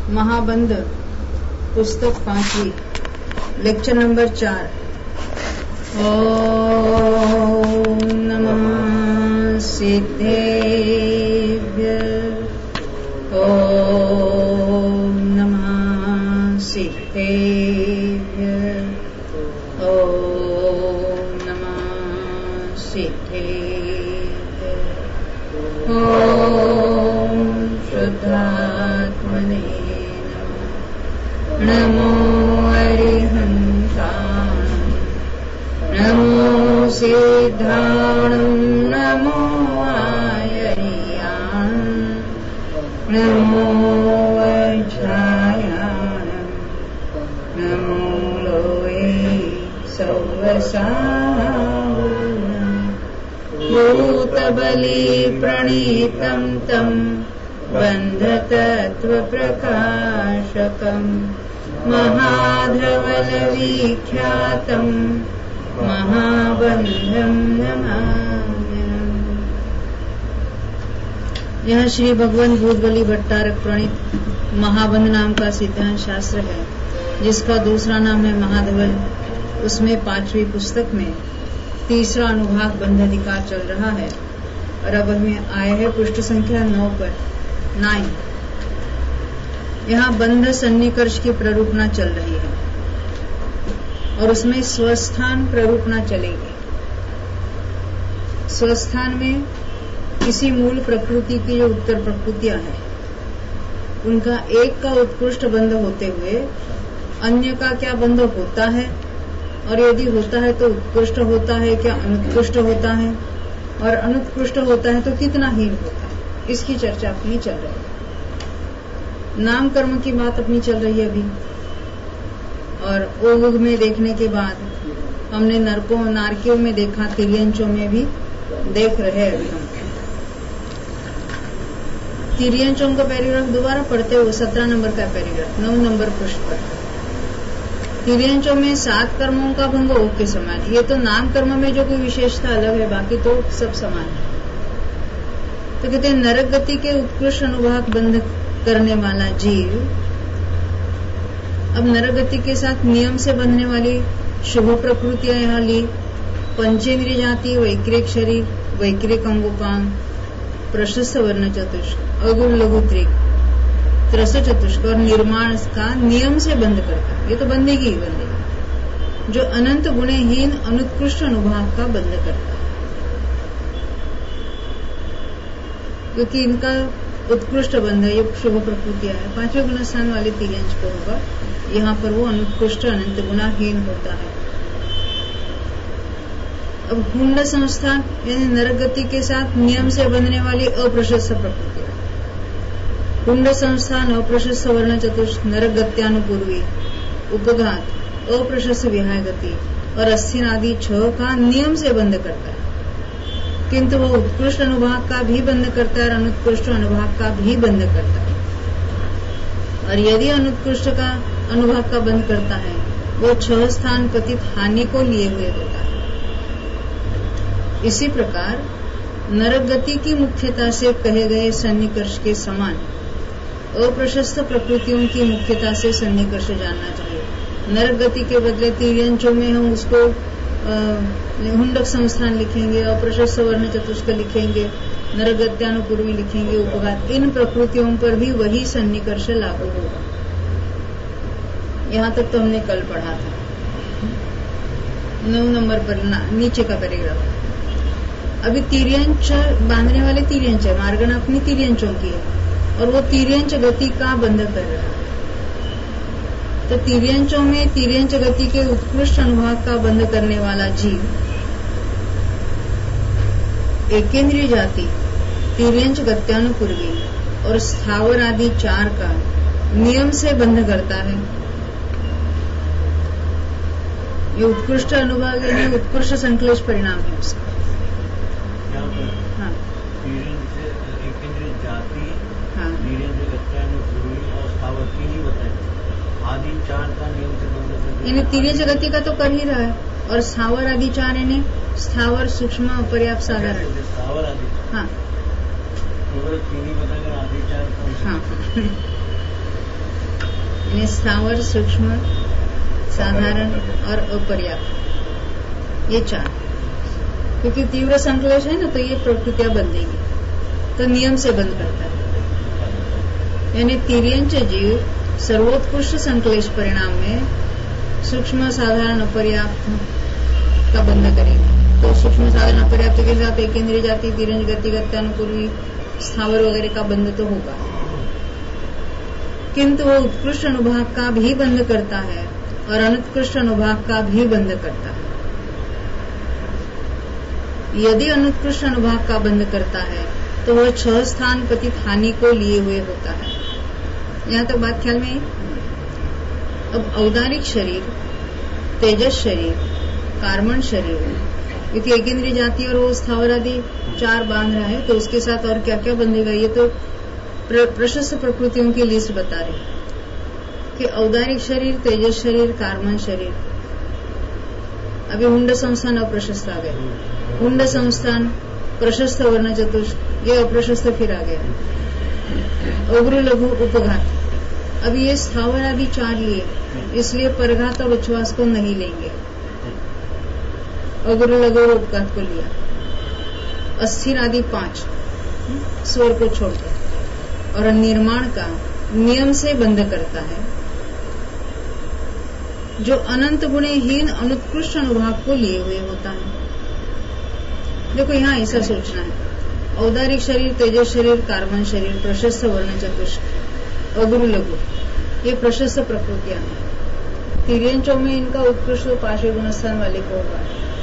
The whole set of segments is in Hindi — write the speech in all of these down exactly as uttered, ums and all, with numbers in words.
महाबंध पुस्तक पांचवी, लेक्चर नंबर चार। ओम नमः सिद्धेभ्य, ओम नमः सिद्धेभ्य, ओम नमः सिद्धेभ्य, ओम शुद्धात्मने नमो अरिहंताणं, नमो सिद्धाणं, नमो आयर्याणं, नमो वज्रायाणं, नमो लोये सौवसावनं, भूतबली प्रणीतं तं बन्धतत्त्वप्रकाशकम् महाधवलविख्यातं महाबंधं नमाम्यहम्। यह श्री भगवान भूतबली भट्टारक प्रणीत महाबंध नाम का सिद्धांत शास्त्र है, जिसका दूसरा नाम है महाधवल। उसमें पांचवी पुस्तक में तीसरा अनुभाग बंध अधिकार चल रहा है और अब हमें आए हैं पृष्ठ संख्या नौ पर नाइन। यहाँ बंध सन्निकर्ष की प्ररूपणा चल रही है और उसमें स्वस्थान प्ररूपणा चलेगी। स्वस्थान में किसी मूल प्रकृति की जो उत्तर प्रकृतियां हैं, उनका एक का उत्कृष्ट बंध होते हुए अन्य का क्या बंध होता है, और यदि होता है तो उत्कृष्ट होता है क्या अनुत्कृष्ट होता है, और अनुत्कृष्ट होता है तो कितना हीन होता है, इसकी चर्चा अपनी चल रही है। नाम कर्म की बात अपनी चल रही है अभी, और ओग में देखने के बाद हमने नरकों नारकियों में देखा, तिर्यंचों में भी देख रहे हैं अभी हम। तिर्यंचों का पैराग्राफ दोबारा पढ़ते हुए सत्रह नंबर का पैराग्राफ नौ नंबर पृष्ठ पर। तिर्यंचों में सात कर्मों का भंग ओग के समान। ये तो नाम कर्म में जो कोई विशेषता अलग है, बाकी तो सब समान है। तो कहते हैं नरक गति के उत्कृष्ट अनुभाग बंध करने वाला जीव अब नरक गति के साथ नियम से बंधने वाली शुभ प्रकृतियां यहाँ ली। पंचेंद्रिय जाति, वैक्रिक शरीर, वैक्रिक अंगोपांग, प्रशस्त वर्ण चतुष्क, अगुण लघु त्रिक, त्रस चतुष्क और निर्माण का नियम से बंध करता है। ये तो बंदेगी ही बंदेगी, जो अनंत गुणहीन अनुत्कृष्ट अनुभाग का बंध करता है, क्योंकि इनका उत्कृष्ट बंध है। ये शुभ प्रकृतियां है, पांचवें गुणस्थान वाले तिर्यंच को होगा। यहाँ पर वो अनुत्कृष्ट अनंत गुणाहीन होता है। अब हुंड संस्थान यानी नरक गति के साथ नियम से बंधने वाली अप्रशस्त प्रकृतियां। हुंड संस्थान अप्रशस्त वर्ण चतुष्क, नरक गत्यानुपूर्वी, उपघात, अप्रशस्त विहाय गति और अस्थिन आदि छह का नियम से बंध करता है, किंतु वह उत्कृष्ट अनुभाग का भी बंध करता है और अनुत्कृष्ट अनुभाग का भी बंध करता है। और यदि अनुत्कृष्ट का अनुभाग का बंध करता है, वो छह स्थान पतित हानि को लिए हुए होता है। इसी प्रकार नरक गति की मुख्यता से कहे गए सन्निकर्ष के समान अप्रशस्त प्रकृतियों की मुख्यता से सन्निकर्ष जानना चाहिए। नरक गति के बदले तिर्यंचों में हम उसको हुंडक संस्थान लिखेंगे, अप्रशस्त वर्ण चतुष्क लिखेंगे, नरगत्यानुपूर्वी लिखेंगे, उपघात, इन प्रकृतियों पर भी वही सन्निकर्ष लागू होगा। यहाँ तक तो हमने कल पढ़ा था। नौ नंबर पर नीचे का पैराग्राफ। अभी तिर्यंच बांधने वाले तिर्यंच है, मार्गना अपनी तिर्यंचों की है और वो तिर्यंच गति का बंध कर रहा है। तो तिर्यंचों में तिर्यंच गति के उत्कृष्ट अनुभाग का बंध करने वाला जीव एकेंद्रिय जाति, तिर्यंच गत्यानुपूर्वी और स्थावर आदि चार का नियम से बंध करता है। ये उत्कृष्ट अनुभाग है, उत्कृष्ट संक्लेश परिणाम है उसका। हाँ, जाति, हाँ, और स्थावर की नहीं बताए, आदि चार का नियम से बंध करता है। यानी तिर्यंच गति का तो कर ही रहा है, और स्थावर आदि चार यानी स्थावर, सूक्ष्म, अपर्याप्त, साधारण। स्थावर आदि, हाँ, चीनी बताकर आदि चार। हाँ, यानी स्थावर, सूक्ष्म, साधारण और अपर्याप्त, ये चार। क्योंकि तीव्र संक्लेश है ना, तो ये प्रकृतियां बंधेगी, तो नियम से बंद करता है। यानी तिर्यंच जीव सर्वोत्कृष्ट संक्लेश परिणाम में सूक्ष्म, साधारण, अपर्याप्त का बंध करेगी। तो सूक्ष्म, साधारण, अपर्याप्त के साथ एक इंद्रिय जाति, तिर्यंच गति, गत्यानुपूर्वी, स्थावर वगैरह का बंध तो होगा, किंतु वो उत्कृष्ट अनुभाग का भी बंध करता है और अनुत्कृष्ट अनुभाग का भी बंध करता है। यदि अनुत्कृष्ट अनुभाग का बंध करता है तो वह छह स्थान पतित हानि को लिए हुए होता है। यहाँ तक बात ख्याल में आई। अब औदारिक शरीर, तेजस शरीर, कार्मण शरीर, क्योंकि एक इंद्रिय जाति और वो स्थावर आदि चार बांध रहा है, तो उसके साथ और क्या क्या बंधेगा, ये तो प्र, प्रशस्त प्रकृतियों की लिस्ट बता रहे कि औदारिक शरीर, तेजस शरीर, कार्मण शरीर। अभी हुंड संस्थान अप्रशस्त आ गए, हुंड संस्थान प्रशस्त वर्ण चतुष्क, ये अप्रशस्त फिर आ गया। उग्र लघु उपघात, अभी ये स्थावर आदि चार लिए, इसलिए परघात और उच्छ्वास को नहीं लेंगे, उग्र लघु उपघात को लिया। अस्थिर आदि पांच स्वर को छोड़कर, और निर्माण का नियम से बंध करता है, जो अनंत गुणहीन अनुत्कृष्ट अनुभाग को लिए हुए होता है। देखो यहाँ ऐसा सोचना है, औदारिक शरीर, तेजस शरीर, कार्बन शरीर, प्रशस्त वर्ण चतुष्क, अगुरु लघु, ये प्रशस्त प्रकृतियां हैं। तिर्यंचों में इनका उत्कृष्ट पार्श्व गुणस्थान वाले को होगा।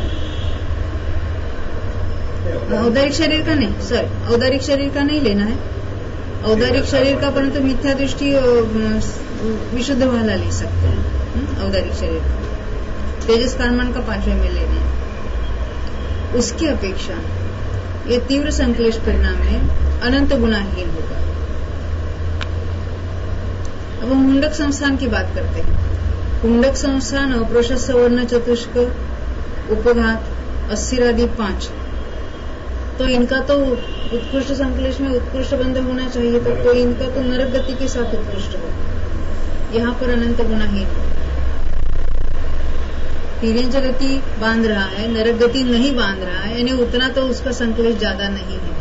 औदारिक शरीर का नहीं, सर औदारिक शरीर का नहीं लेना है, औदारिक शरीर का, परंतु मिथ्या दृष्टि विशुद्ध वाला ले सकते हैं औदारिक शरीर का। तेजस कार्बन का पांचवें में लेना है। उसकी अपेक्षा ये तीव्र संक्लेश परिणाम में अनंत गुणाहीन होगा। अब हम हुंडक संस्थान की बात करते हैं। हुंडक संस्थान, अप्रशस्त वर्ण चतुष्क, उपघात, अस्थिर आदि पांच, तो इनका तो उत्कृष्ट संक्लेश में उत्कृष्ट बंध होना चाहिए, तो, तो इनका तो नरक गति के साथ उत्कृष्ट हो, यहाँ पर अनंत गुणाहीन हो। तिर्यंच गति बांध रहा है, नरक गति नहीं बांध रहा है, यानी उतना तो उसका संक्लेश ज्यादा नहीं है,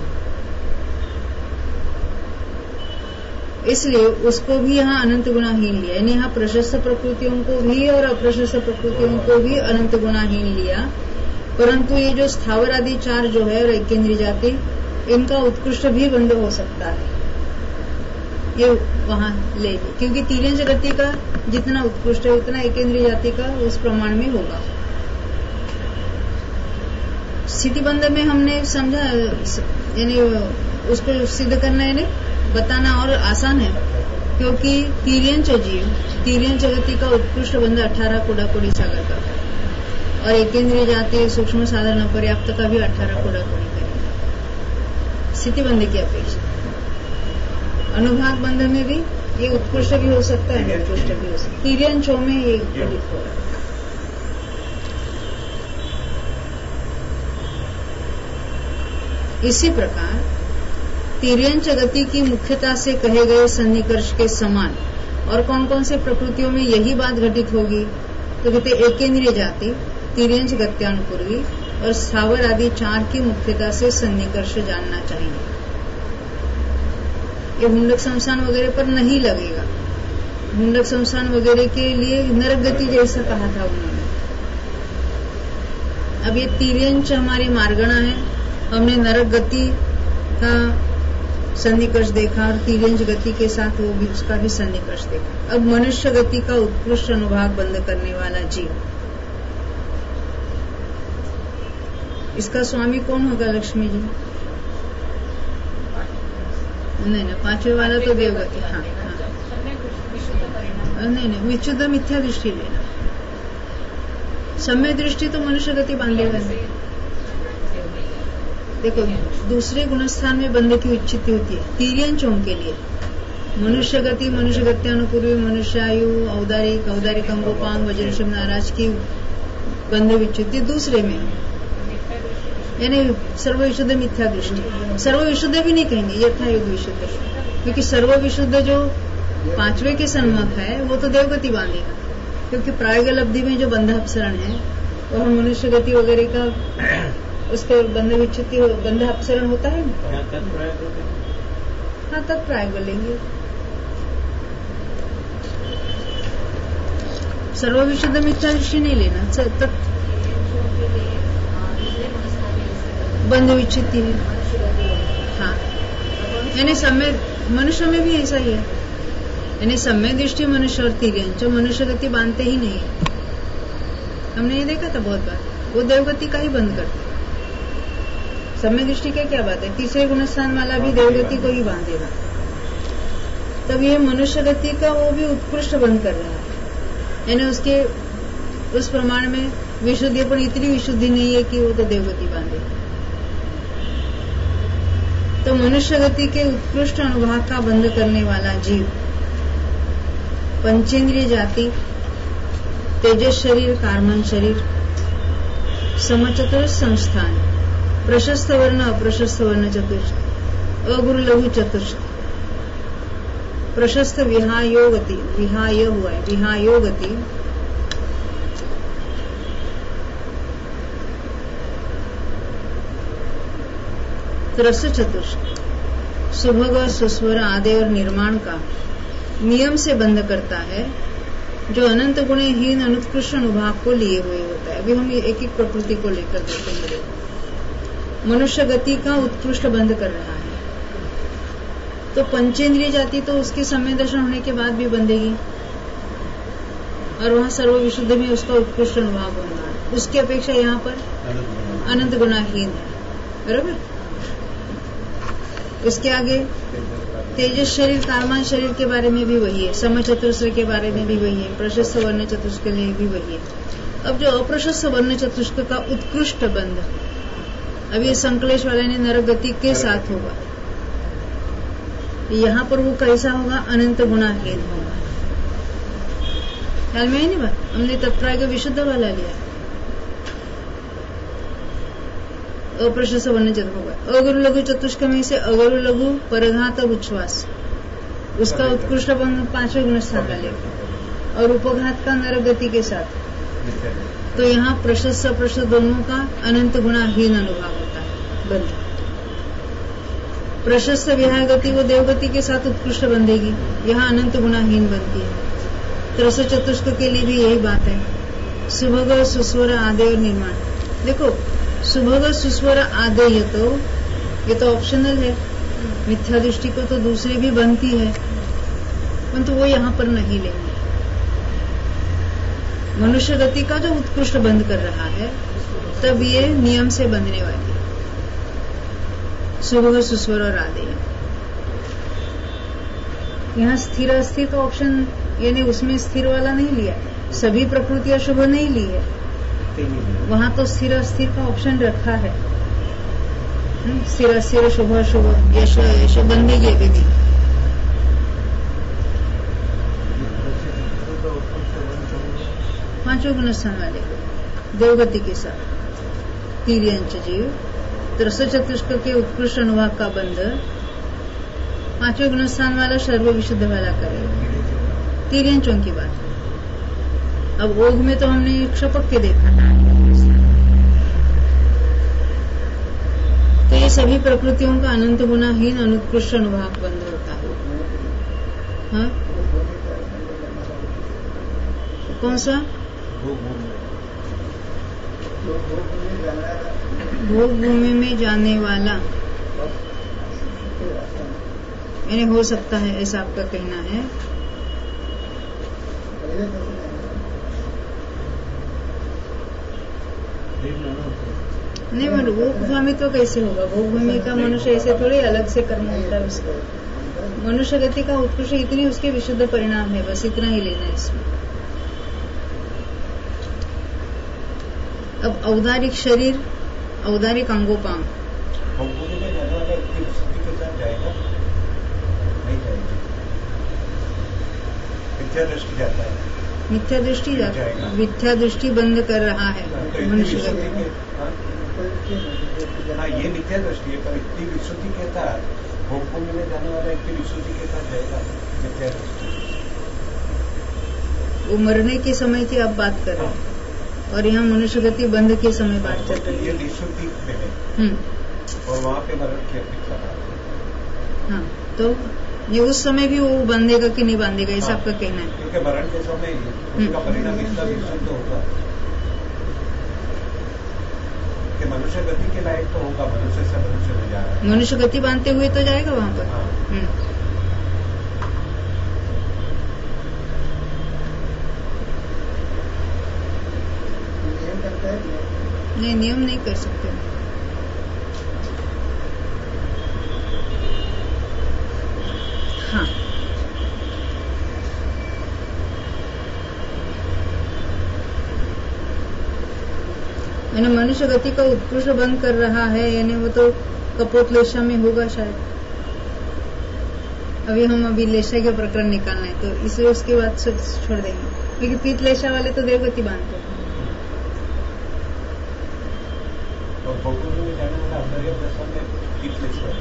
इसलिए उसको भी यहाँ अनंत गुणाहीन लिया। यानी यहाँ प्रशस्त प्रकृतियों को भी और अप्रशस्त प्रकृतियों को भी अनंत गुणाहीन लिया, परंतु ये जो स्थावर आदि चार जो है और एक इंद्रिय जाति, इनका उत्कृष्ट भी बंध हो सकता है, ये वहां ले ली, क्योंकि तिर्यंच गति का जितना उत्कृष्ट है उतना एक इंद्रिय जाति का उस प्रमाण में होगा। स्थिति बंध में हमने समझा, यानी उसको सिद्ध करना है, बताना और आसान है, क्योंकि तिर्यंच जीव तिर्यंच गति का उत्कृष्ट बंध अठारह कोड़ा कोड़ी सागर का है, और एक इंद्रिय जाति सूक्ष्म साधारण पर्याप्त का भी अठारह कोड़ा कोड़ी करेगा स्थिति बंध की अपेक्षा। अनुभाग बंध में भी ये उत्कृष्ट भी हो सकता है, अनुत्कृष्ट भी हो सकता है। तिर्यंचों में ये घटित हो रहा है। इसी प्रकार तिर्यंच गति की मुख्यता से कहे गए सन्निकर्ष के समान और कौन कौन से प्रकृतियों में यही बात घटित होगी, तो कहते एकेंद्रिय जाति, तिर्यंच गत्यानुपूर्वी और स्थावर आदि चार की मुख्यता से सन्निकर्ष जानना चाहिए। ये हुंडक संस्थान वगैरह पर नहीं लगेगा, हुंडक संस्थान वगैरह के लिए नरक गति जैसा कहा था उन्होंने। अब ये तिर्यंच हमारी मार्गणा है, हमने नरक गति का सन्निकर्ष देखा और तिर्यंच गति के साथ वो भी उसका भी सन्निकर्ष देखा। अब मनुष्य गति का उत्कृष्ट अनुभाग बंद करने वाला जीव, इसका स्वामी कौन होगा? लक्ष्मी जी? नहीं नहीं, पांचवे वाला तो देवगति। हाँ हाँ, नहीं नहीं, विशुद्ध मिथ्या दृष्टि लेना, सम्यक दृष्टि तो मनुष्य गति बांधेगा नहीं। देखो, दूसरे गुणस्थान में बंध की उच्चिति होती है तिर्यंचों के लिए, मनुष्य गति, मनुष्य गत्यानुपूर्वी, मनुष्यायु, औदारिक, औदारिक अंगोपांग, वज्रशम नाराज की बंध विच्युति दूसरे में, यानी सर्व विशुद्ध मिथ्या दृष्टि। सर्व विशुद्ध भी नहीं कहेंगे, यथा युग विशुद्ध, क्योंकि सर्व विशुद्ध जो पांचवे के सन्मुख है वो तो देवगति बांधेगा, क्योंकि प्रायोगिक अवधि में जो बंध अपसरण है और हम मनुष्य गति वगैरह का उसके बंध विच्छित्ति बंध अपसरण होता है। हाँ तब प्रायोग लेंगे। सर्वविशुद्ध मिथ्या दृष्टि नहीं लेना, तब बंध विच्छित्ति है। हाँ यानी समय मनुष्य में भी ऐसा ही है, यानी समय दृष्टि मनुष्य और तिर्यंच मनुष्य गति बांधते ही नहीं है। हमने ये देखा था बहुत बार, वो देवगति का ही बंद करते। समय दृष्टि का क्या बात है, तीसरे गुणस्थान वाला भी देवगति को ही बांधेगा। तब ये मनुष्य गति का वो भी उत्कृष्ट बंद कर रहा है, यानी उसके उस प्रमाण में विशुद्धि, पर इतनी विशुद्धि नहीं है कि वो तो देवगति बांधे। तो मनुष्य गति के उत्कृष्ट अनुभाग का बंद करने वाला जीव पंचेंद्रिय जाति, तेजस शरीर, कार्मन शरीर, समचतुर्थ संस्थान, प्रशस्त वर्ण, अप्रशस्त वर्ण चतुष्ट, अगुरु लघु चतुष्ट, प्रशस्त विहायोगति, विहाय हुआ है, विहायोगति, त्रस चतुष्ट, सुभग, सुस्वर, आदि और निर्माण का नियम से बंद करता है, जो अनंत गुणहीन अनुत्कृष्ट अनुभाग को लिए हुए होता है। अभी हम एक एक प्रकृति को लेकर देखेंगे। मनुष्य गति का उत्कृष्ट बंद कर रहा है, तो पंचेंद्रिय जाति तो उसके समय दर्शन होने के बाद भी बंधेगी, और वहां सर्व विशुद्ध में उसका उत्कृष्ट अनुभाग होगा। उसकी अपेक्षा यहाँ पर अनंत गुणाहीन है, बराबर। उसके आगे तेजस शरीर, कार्मान शरीर के बारे में भी वही है, सम चतुष्क के बारे में भी वही है, प्रशस्त वर्ण चतुष्क के लिए भी वही है। अब जो अप्रशस्त वर्ण चतुष्क का उत्कृष्ट बंध, अब ये संकलेश वाले ने नरगति के साथ होगा, यहाँ पर वो कैसा होगा, अनंत गुणाहीन होगा। ख्याल में है नहीं बात, हमने तत्प्राय का विशुद्ध वाला लिया। अप्रशस्त वर्ण चतुष्क होगा। अगुरु लघु चतुष्क में से अगुरु लघु परघात उच्छ्वास, उसका उत्कृष्ट बंध पांचवें गुणस्थान का लेगा, और उपघात का नरगति के साथ। तो यहाँ प्रशस्त अप्रशस्त दोनों का अनंत गुणाहीन अनुभाव होता है बंध। प्रशस्त विहाय गति वो देवगति के साथ उत्कृष्ट बंधेगी, यहाँ अनंत गुणाहीन बनती है। त्रस चतुष्क के लिए भी यही बात है। सुभग, सुस्वर, आदि और निर्माण। देखो सुभग, सुस्वर, आदेय तो ये तो ऑप्शनल है, मिथ्या दृष्टि को तो दूसरे भी बनती है, परंतु वो यहाँ पर नहीं लेंगे। मनुष्य गति का जो उत्कृष्ट बंद कर रहा है, तब ये नियम से बंधने वाली है, सुभग, सुस्वर और आदेय। यहाँ स्थिर अस्थिर तो ऑप्शन, यानी उसमें स्थिर वाला नहीं लिया, सभी प्रकृतियां शुभ नहीं ली है, वहां तो स्थिर अस्थिर का ऑप्शन रखा है। स्थिर अस्थिर, शुभ शुभ, यश यश बंधेगी अभी भी। पांचों गुणस्थान वाले देवगति के साथ तिर्यंच जीव, त्रस चतुष्क के उत्कृष्ट अनुभाग का बंध पांचों गुणस्थान वाला सर्व विशुद्ध वाला करेगा। तिर्यंचों की बात। अब ओघ में तो हमने क्षपक के देखा, तो ये सभी प्रकृतियों का अनंत गुणाहीन अनुत्कृष्ट अनुभाग बंद होता है। हाँ? कौन सा? भोग भूमि में जाने वाला, यानी हो सकता है ऐसा आपका कहना है। नहीं, मनु भोग भूमि तो कैसे होगा? भोग भूमि का मनुष्य ऐसे थोड़े अलग से कर्म होता है उसको। मनुष्य गति का उत्कृष्ट इतनी उसके विशुद्ध परिणाम है, बस इतना ही लेना है इसमें। अब औदारिक शरीर, औदारिक अंगोपांग, मिथ्या दृष्टि जाता है, मिथ्या दृष्टि बंद कर रहा है मनुष्य गति। हाँ, ये मिथ्या दृष्टि है, पर इतनी विशुद्धि के साथ भोग को मिले जाने वाला इतनी विशुद्धि के साथ जाएगा, मिथ्या दृष्टि। वो मरने के समय की आप बात कर रहे हैं और यहाँ मनुष्य गति बंध के समय बात चल रही है। ये विशुद्धि में है और वहाँ पे मरण की अपेक्षा। हाँ, तो ये उस समय भी वो बांधेगा कि नहीं बांधेगा, ऐसा आपका कहना है? क्योंकि मरण के समय उसका परिणाम इतना विशुद्ध होगा कि मनुष्य गति के लायक तो होगा, मनुष्य से मनुष्य में जा रहा है, मनुष्य गति बांधते हुए तो जाएगा वहाँ पर। हाँ। नियम करता है नहीं, नियम नहीं कर सकते। हाँ, यानी मनुष्य गति का उत्कृष्ट बंद कर रहा है, यानी वो तो कपोत में होगा शायद। अभी हम अभी लेशा का प्रकरण निकालना है तो इसलिए उसके बाद छोड़ देंगे, क्योंकि पीत लेशा वाले तो देवगति बांधते हैं। और भोगों में जाने वाला अंदर दशा में पीत लेशा,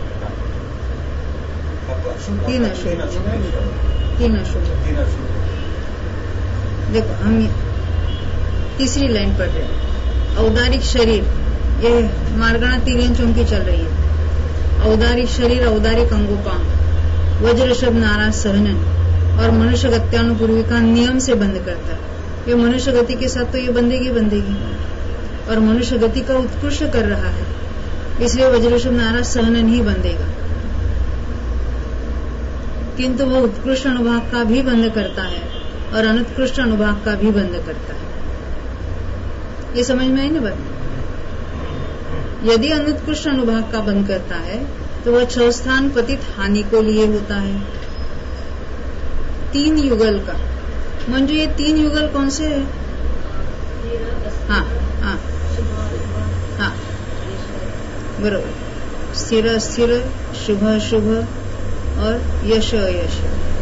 तीन अशुद्ध, तीन अशुद्ध, तीन अशुद्ध। देखो हम तीसरी लाइन पढ़ रहे हैं। औदारिक शरीर, ये मार्गणा तीन चौकी चल रही है। औदारिक शरीर, औदारिक अंगोपांग, वज्र शब्द नाराज सहनन और मनुष्य गत्यानुपूर्वी का नियम से बंद करता है। ये मनुष्य गति के साथ तो ये बंधेगी बंधेगी और मनुष्य गति का उत्कृष्ट कर रहा है, इसलिए वज्र शब्द नाराज सहनन ही बंधेगा। किंतु वह उत्कृष्ट अनुभाग का भी बंद करता है और अनुत्कृष्ट अनुभाग का भी बंद करता है। ये समझ में आई ना बात? यदि अनुत्कृष्ट अनुभाग का बंद करता है तो वह छह स्थान पतित हानि को लिए होता है। तीन युगल का, मंजू ये तीन युगल कौन से है? हाँ हाँ हाँ, बरोबर। स्थिर अस्थिर, शुभ शुभ और यश अयश,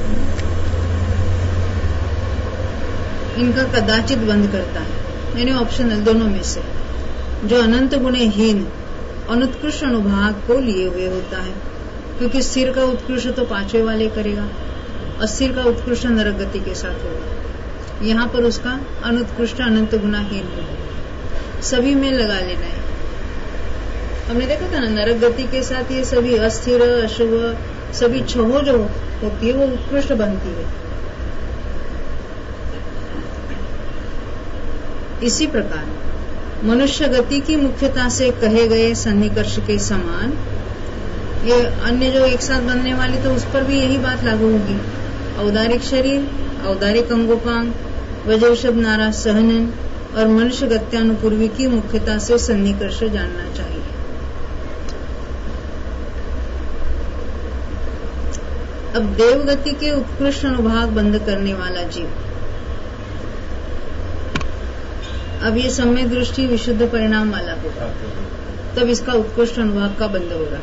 इनका कदाचित बंद करता है, यानी ऑप्शनल दोनों में से। जो अनंत गुणे हीन अनुत्कृष्ट अनुभाग को लिए हुए होता है, क्योंकि स्थिर का उत्कृष्ट तो पांचवे वाले करेगा, अस्थिर का उत्कृष्ट नरक गति के साथ होगा। यहाँ पर उसका अनुत्कृष्ट अनंत गुना हीन होगा, सभी में लगा लेना है। हमने देखा था ना, नरक गति के साथ ये सभी अस्थिर अशुभ सभी छहो जो होती है वो उत्कृष्ट बनती है। इसी प्रकार मनुष्य गति की मुख्यता से कहे गए सन्निकर्ष के समान ये अन्य जो एक साथ बनने वाली, तो उस पर भी यही बात लागू होगी। औदारिक शरीर, औदारिक अंगोपांग, वज्र शब्द नाराज सहनन और मनुष्य गत्यानुपूर्वी की मुख्यता से सन्निकर्ष जानना चाहिए। अब देवगति के उत्कृष्ट अनुभाग बंद करने वाला जीव, अब ये सम्य दृष्टि विशुद्ध परिणाम वाला होगा, तब इसका उत्कृष्ट अनुभाग का बंद होगा।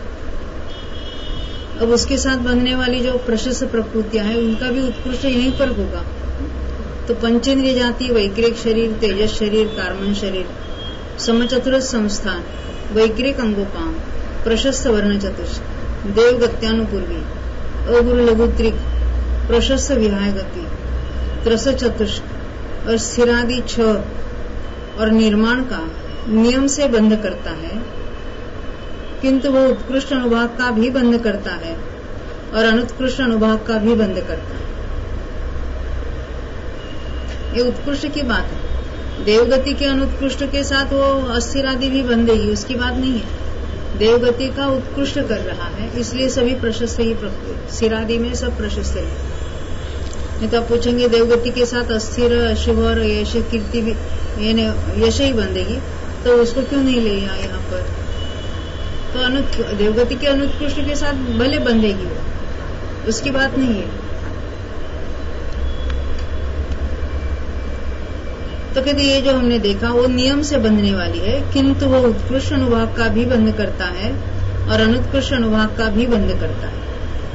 अब उसके साथ बनने वाली जो प्रशस्त प्रकृतियां हैं उनका भी उत्कृष्ट यहीं पर होगा। तो पंचेंद्रिय जाति, वैक्रिक शरीर, तेजस शरीर, कार्मन शरीर, समचतुर संस्थान, वैक्रिक अंगोपांग, प्रशस्त वर्ण चतुष्ट, देवगत्यानुपूर्वी, अगुरु लघुत्रिक, प्रशस्त विहाय गति, त्रस चतुष्ट और स्थिरादि छह और निर्माण का नियम से बंध करता है, किंतु वह उत्कृष्ट अनुभाग का भी बंध करता है और अनुत्कृष्ट अनुभाग का भी बंध करता है। ये उत्कृष्ट की बात है। देवगति के अनुत्कृष्ट के साथ वो अस्थिर आदि भी बंधेगी, उसकी बात नहीं है। देवगति का उत्कृष्ट कर रहा है, इसलिए सभी प्रशस्त ही, स्थिरादि में सब प्रशस्त है। नहीं तो आप पूछेंगे देवगति के साथ अस्थिर, अशुभ और यश कीर्ति भी, यश ही बंधेगी, तो उसको क्यों नहीं ले यहाँ पर? तो अनुत देवगति के अनुत्कृष्ट के साथ भले बंधेगी वो, उसकी बात नहीं है। तो कहते ये जो हमने देखा वो नियम से बंधने वाली है, किंतु वो उत्कृष्ट अनुभाग का भी बंध करता है और अनुत्कृष्ट अनुभाग का भी बंध करता है।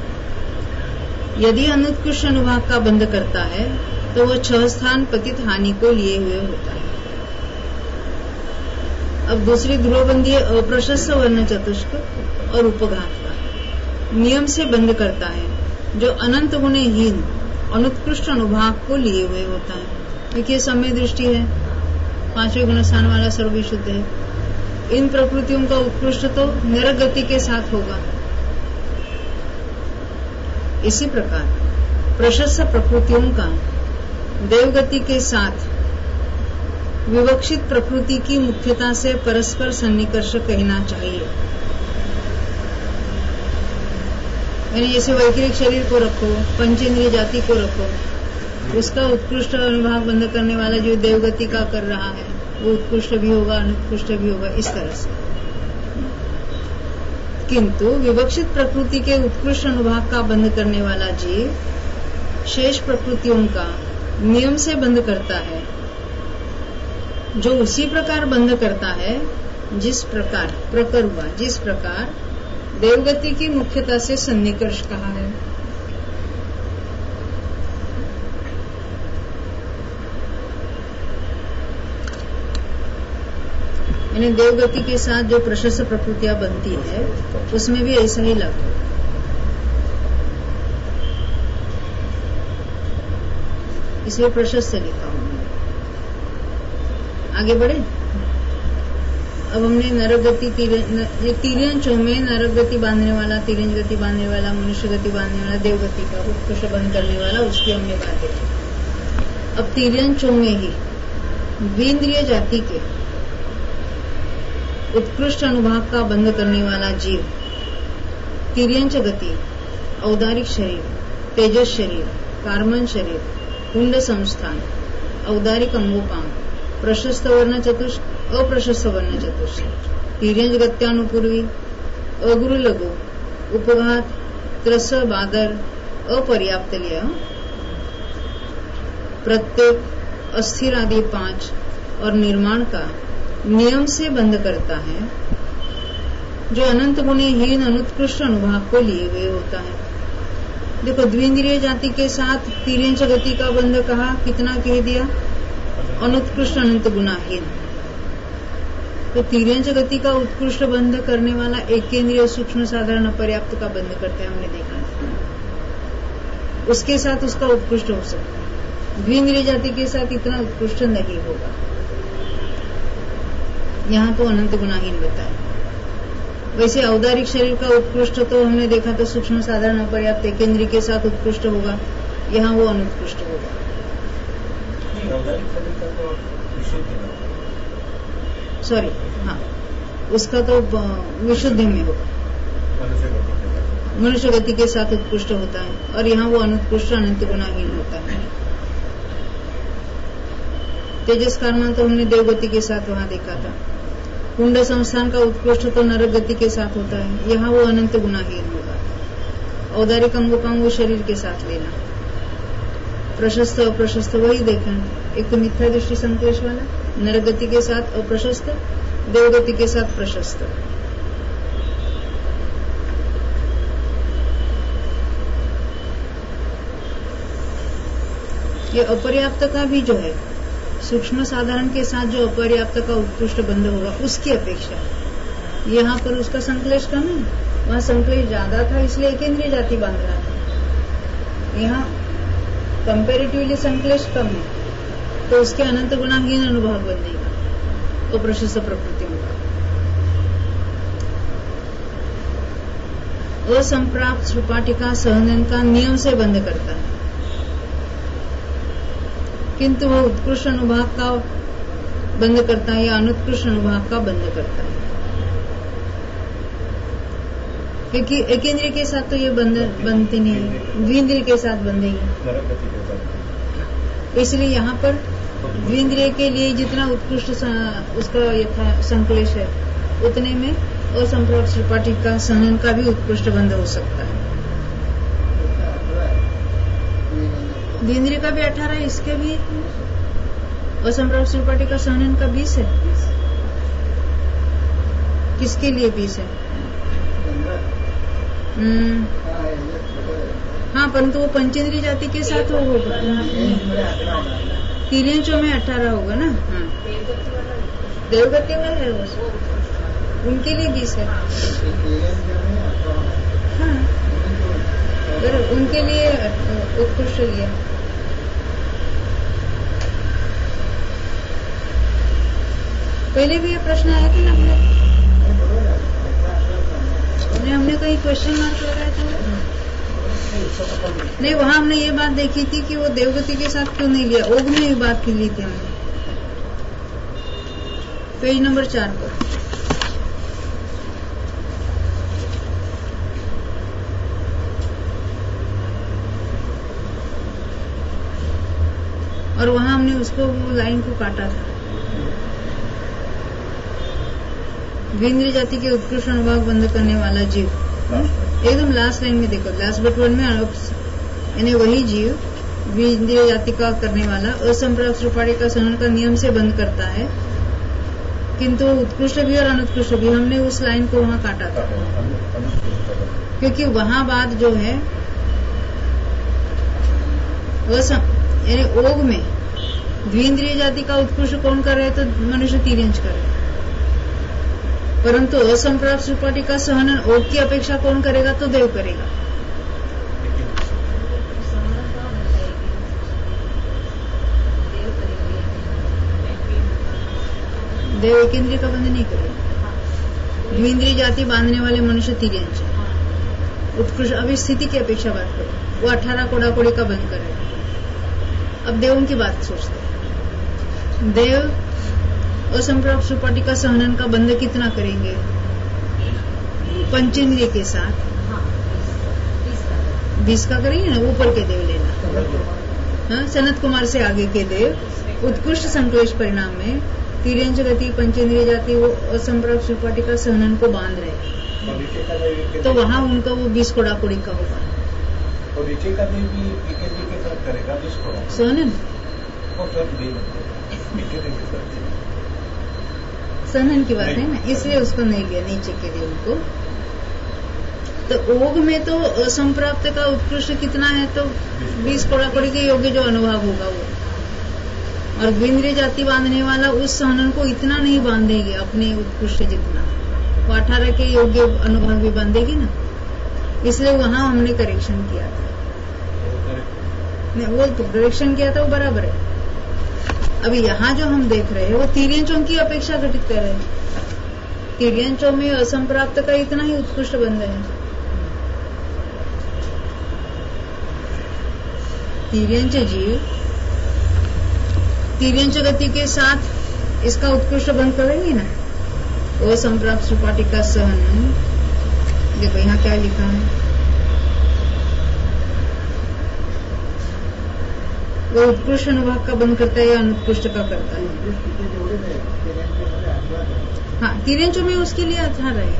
यदि अनुत्कृष्ट अनुभाग का बंध करता है तो वह छह स्थान पतित हानि को लिए हुए होता है। अब दूसरी ध्रुवबंदी है अप्रशस्त वर्ण चतुष्क और उपघात का। नियम से बंद करता है जो अनंत गुणहीन अनुत्कृष्ट अनुभाग को लिए हुए होता है। देखिए समय दृष्टि है, पांचवें गुण स्थान वाला सर्वविशुद्ध है। इन प्रकृतियों का उत्कृष्ट तो नरक गति के साथ होगा। इसी प्रकार प्रशस्त प्रकृतियों का देवगति के साथ विवक्षित प्रकृति की मुख्यता से परस्पर सन्निकर्ष कहना चाहिए। यानी जैसे वैकृतिक शरीर को रखो, पंचेंद्रिय जाति को रखो, उसका उत्कृष्ट अनुभाग बंद करने वाला जो देवगति का कर रहा है वो उत्कृष्ट भी होगा, अनुत्कृष्ट भी होगा, इस तरह से। किंतु विवक्षित प्रकृति के उत्कृष्ट अनुभाग का बंद करने वाला जीव शेष प्रकृतियों का नियम से बंद करता है, जो उसी प्रकार बंद करता है जिस प्रकार प्रकर हुआ, जिस प्रकार देवगति की मुख्यता से सन्निकर्ष कहा है। यानी देवगति के साथ जो प्रशस्त प्रकृतियां बनती है उसमें भी ऐसा ही लगता है। इसलिए प्रशस्त लिखा हूं। आगे बढ़े। अब हमने नरक गति तीर्यंचों में नरक गति बांधने वाला, तिरंज गति बांधने वाला, मनुष्य गति बांधने वाला, देवगति का उत्कृष्ट बंद करने वाला, उसकी हमने बात देखी। अब तीर्यंचों में ही द्विंद्रिय जाति के उत्कृष्ट अनुभाग का बंद करने वाला जीव तिर्यंच गति, औदारिक शरीर, तेजस शरीर, कार्मन शरीर, कुंड संस्थान, औदारिक अंगोपांग, प्रशस्त वर्ण चतुष्क, अप्रशस्त वर्ण चतुष्क, तिर्यंच गत्यानुपूर्वी, अगुरु लघु, उपघात, त्रस, बादर, अपर्याप्त लिया, प्रत्येक, अस्थिर आदि पांच और निर्माण का नियम से बंद करता है, जो अनंत गुणहीन अनुत्कृष्ट अनुभाग को लिए हुए होता है। देखो, द्विंद्रिय जाति के साथ तिर्यंच गति का बंध कहा, कितना कह दिया? अनुत्कृष्ट अनंत गुणाहीन। तो तिर्यंच गति का उत्कृष्ट बंध करने वाला एकेंद्रिय सूक्ष्म साधारण अपर्याप्त का बंध करते हैं, हमने देखा। उसके साथ उसका उत्कृष्ट हो सकता है, द्विंद्रिय जाति के साथ इतना उत्कृष्ट नहीं होगा। यहाँ तो अनंत गुणाहीन बताया। वैसे औदारिक शरीर का उत्कृष्ट तो हमने देखा तो सूक्ष्म साधारण अपर्याप्त एकेंद्रिय के साथ उत्कृष्ट होगा, यहाँ वो अनुत्कृष्ट होगा। सॉरी, हाँ, उसका तो विशुद्धि में होगा, मनुष्य गति के साथ उत्कृष्ट होता है, और यहाँ वो अनुत्कृष्ट अनंत गुणाहीन होता है। तेजस कर्म तो हमने देवगति के साथ वहां देखा था। कुंड संस्थान का उत्कृष्ट तो नरक गति के साथ होता है, यहाँ वो अनंत गुणाहीन होगा। औदारिक अंगोपांग वो शरीर के साथ लेना, प्रशस्त अप्रशस्त वही देखना। एक तो मिथ्या दृष्टि संक्लेश वाला, नरक गति के साथ अप्रशस्त, देवगति के साथ प्रशस्त। ये अपर्याप्त का भी जो है सूक्ष्म साधारण के साथ जो अपर्याप्त का उत्कृष्ट बंध होगा उसकी अपेक्षा यहाँ पर उसका संक्लेश कम है, वहां संक्लेश ज्यादा था इसलिए एकेंद्रिय जाति बांध रहा था। यहाँ कंपेरेटिवली संक्लेश कम है तो उसके अनंत गुणाहीन अनुभाग बनेगा, तो प्रशस्त प्रकृतियों का असंप्राप्त सपाटिका सहनन का नियम से बंध करता है, किंतु वह उत्कृष्ट अनुभाग का बंद करता है या अनुत्कृष्ट अनुभाग का बंद करता है, क्योंकि एकेंद्रिय के साथ तो ये बंद बनते नहीं है, द्विंद्रिय के साथ बंधेगी। इसलिए यहाँ पर द्विंद्रिय के लिए जितना उत्कृष्ट उसका यथा संक्लेश है उतने में असंप्राप्त सपाटिका का सहनन का भी उत्कृष्ट बंध हो सकता है। द्विंद्रिय का भी अठारह, इसके भी असंप्राप्त सपाटिका का सहनन का बीस है। किसके लिए बीस है? हम्म, हाँ, परंतु वो पंचेंद्रिय जाति के साथ वो होगा, तिर्यंचों में अठारह होगा ना। हाँ, देवगति में है वो, उनके लिए बीस है। हाँ, अगर उनके लिए उत्कृष्ट लिया। पहले भी ये प्रश्न आया था ना हमने हमने कहीं क्वेश्चन मार्क लगाया था। नहीं, वहां हमने ये बात देखी थी कि वो देवगति के साथ क्यों नहीं लिया, ओग में ये बात की ली थी हमने, पेज नंबर चार पर। और वहां हमने उसको वो लाइन को काटा था। द्विंद्रिय जाति के उत्कृष्ट अनुभाग बंद करने वाला जीव, एकदम लास्ट लाइन में देखो, लास्ट बट वन में, यानी वही जीव द्विंद्रिय जाति का करने वाला असंप्राप्त सुपारी का सहन का नियम से बंद करता है, किंतु उत्कृष्ट भी और अनुत्कृष्ट भी। हमने उस लाइन को वहां काटा था, क्योंकि वहां बात जो है यानी ओग में द्विंद्रिय जाति का उत्कृष्ट कौन कर रहे, तो मनुष्य तिर्यंच कर रहे, परंतु असंप्राप्त सुपाटी का सहन ओग की अपेक्षा कौन करेगा, तो देव करेगा। देव एक इंद्रिय का बंध नहीं करेगा। द्विंद्रिय जाति बांधने वाले मनुष्य तिर्यंच है, उत्कृष्ट। अभी स्थिति की अपेक्षा बात करो, वो अठारह कोड़ा कोड़ी का बंद करेगा। अब देवों की बात सोचते हैं, देव असंप्राप्त सुपाटी का सहनन का बंध कितना करेंगे, पंचेंद्रिय के साथ बीस का करेंगे ना, ऊपर के देव लेना। हाँ, सनत कुमार से आगे के देव उत्कृष्ट संक्लेश परिणाम में तिर्यंच गति पंचेंद्रिय जाति वो असंप्राप्त सुपाटी का सहनन को बांध रहे, तो वहाँ उनका वो बीस कोड़ा कोड़ी का होगा। और नीचे का देव भी के साथ करेगा बीस कोड़ा सहनन, सहनन की बात है ना, इसलिए उसको नहीं लिया नीचे के देव को। तो ओग में तो असंप्राप्त का उत्कृष्ट कितना है, तो बीस कोड़ा कोड़ी के योग्य जो अनुभव होगा वो, और द्विंद्रिय जाति बांधने वाला उस सहनन को इतना नहीं बांधेगी अपने उत्कृष्ट जितना, वो अठारह के योग्य अनुभव भी बांधेगी ना, इसलिए वहां हमने करेक्शन किया था। नहीं, वो करेक्शन किया था, वो बराबर है। अभी यहाँ जो हम देख रहे हैं वो तिर्यंचों की अपेक्षा घटित कर रहे हैं। तिर्यंचों में असंप्राप्त का इतना ही उत्कृष्ट बंध है। तिर्यंच जीव तिर्यंच गति के साथ इसका उत्कृष्ट बंध करेंगे ना, असंप्राप्त सुपाटी का सहन। देखो यहाँ क्या लिखा है, वो उत्कृष्ट अनुभाग का बंद करता है या अनुत्कृष्ट का करता है। हाँ, तिर्यंचों में उसके लिए आधार है,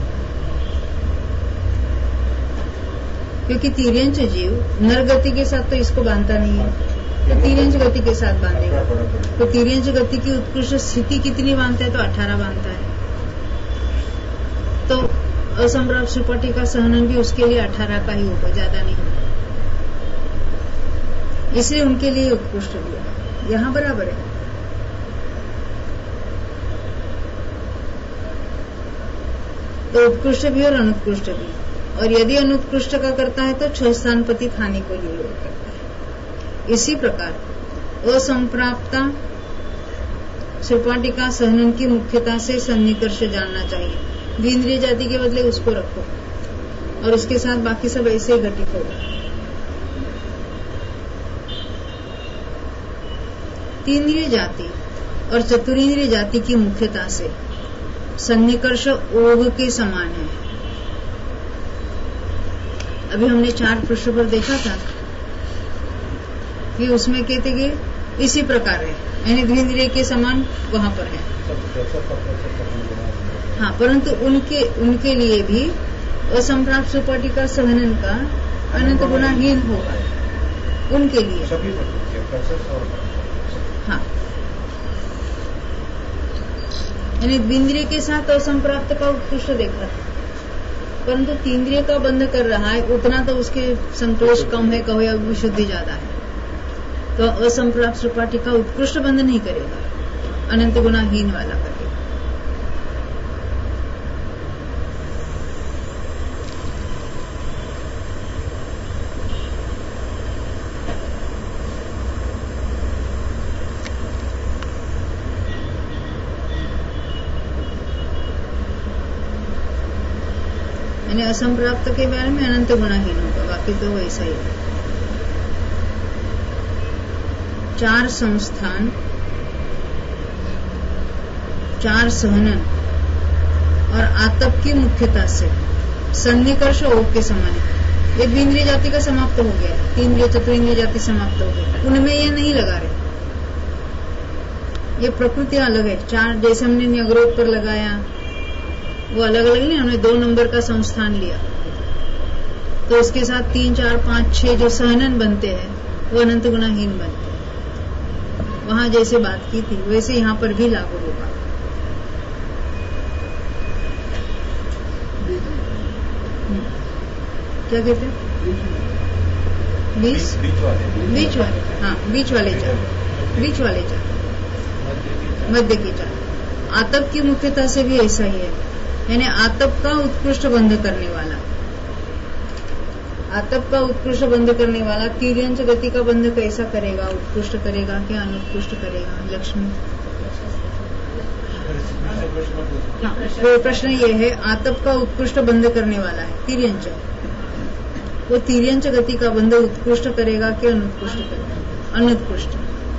क्योंकि तिर्यंच जीव नर गति के साथ तो इसको बांधता नहीं है, तो तिर्यंच गति के साथ बांधेगा। तो तिर्यंच गति की उत्कृष्ट स्थिति कितनी बांधता है, तो अठारह बांधता है। तो असंप्राप्त सुपाटी का सहनन भी उसके लिए अठारह का ही होगा, ज्यादा नहीं होगा, इसलिए उनके लिए उत्कृष्ट दिया। यहाँ बराबर है। तो उत्कृष्ट भी और अनुत्कृष्ट भी, और यदि अनुत्कृष्ट का करता है तो छह स्थानपति थाने को लिए करता है। इसी प्रकार असंप्राप्ता सुपाटी का सहनन की मुख्यता से सन्निकर्ष जानना चाहिए। द्विंद्रिय जाति के बदले उसको रखो, और उसके साथ बाकी सब ऐसे ही घटित होगा। तीन्द्रिय जाति और चतुरिंद्रिय जाति की मुख्यता से सन्निकर्ष ओग के समान है। अभी हमने चार पृष्ठ पर देखा था कि उसमें कहते कि इसी प्रकार है, यानी द्विंद्रिय के समान वहां पर है। हाँ, परंतु उनके उनके लिए भी असंप्राप्त सुपाटी का सहनन का अनंत गुणाहीन होगा उनके लिए। हाँ, यानी द्विंद्रिय के साथ असंप्राप्त का उत्कृष्ट देखा था, परंतु तीन्द्रिय का बंध कर रहा है, उतना तो उसके संतोष कम है, कहो या विशुद्धि ज्यादा है, तो असंप्राप्त सुपाटी का उत्कृष्ट बंध नहीं करेगा, अनंत गुणाहीन वाला करेगा। यानी असंप्राप्त के बारे में अनंत गुणाहीन होगा, बाकी तो वैसा ही है। चार संस्थान, चार सहनन और आतप की मुख्यता से सन्निकर्ष ओग के समान है। ये द्विंद्रिय जाति का समाप्त हो गया, तीन इंद्रिय चतुर्ंद्रिय जाति समाप्त हो गया, उनमें ये नहीं लगा रहे। ये प्रकृतियां अलग है। चार जैसे हमने न्यग्रोध पर लगाया वो अलग अलग नहीं, हमने दो नंबर का संस्थान लिया तो उसके साथ तीन चार पांच छह जो सहनन बनते हैं वो अनंत गुणाहीन बनते हैं। वहां जैसे बात की थी वैसे यहाँ पर भी लागू होगा। क्या कहते हैं? बीस बीच वाले, हाँ बीच वाले चार, बीच वाले चार, मध्य की चार। आतप की मुख्यता से भी ऐसा ही है, यानी आतप का उत्कृष्ट बंध करने वाला, आतप का उत्कृष्ट बंध करने वाला तिर्यंच गति का बंध कैसा करेगा? उत्कृष्ट करेगा क्या अनुत्कृष्ट करेगा? लक्ष्मी, हाँ तो प्रश्न ये है, आतप का उत्कृष्ट बंध करने वाला है तिर्यंच, वो तिर्यंच गति का बंध उत्कृष्ट करेगा कि अनुत्कृष्ट करेगा? अनुत्कृष्ट।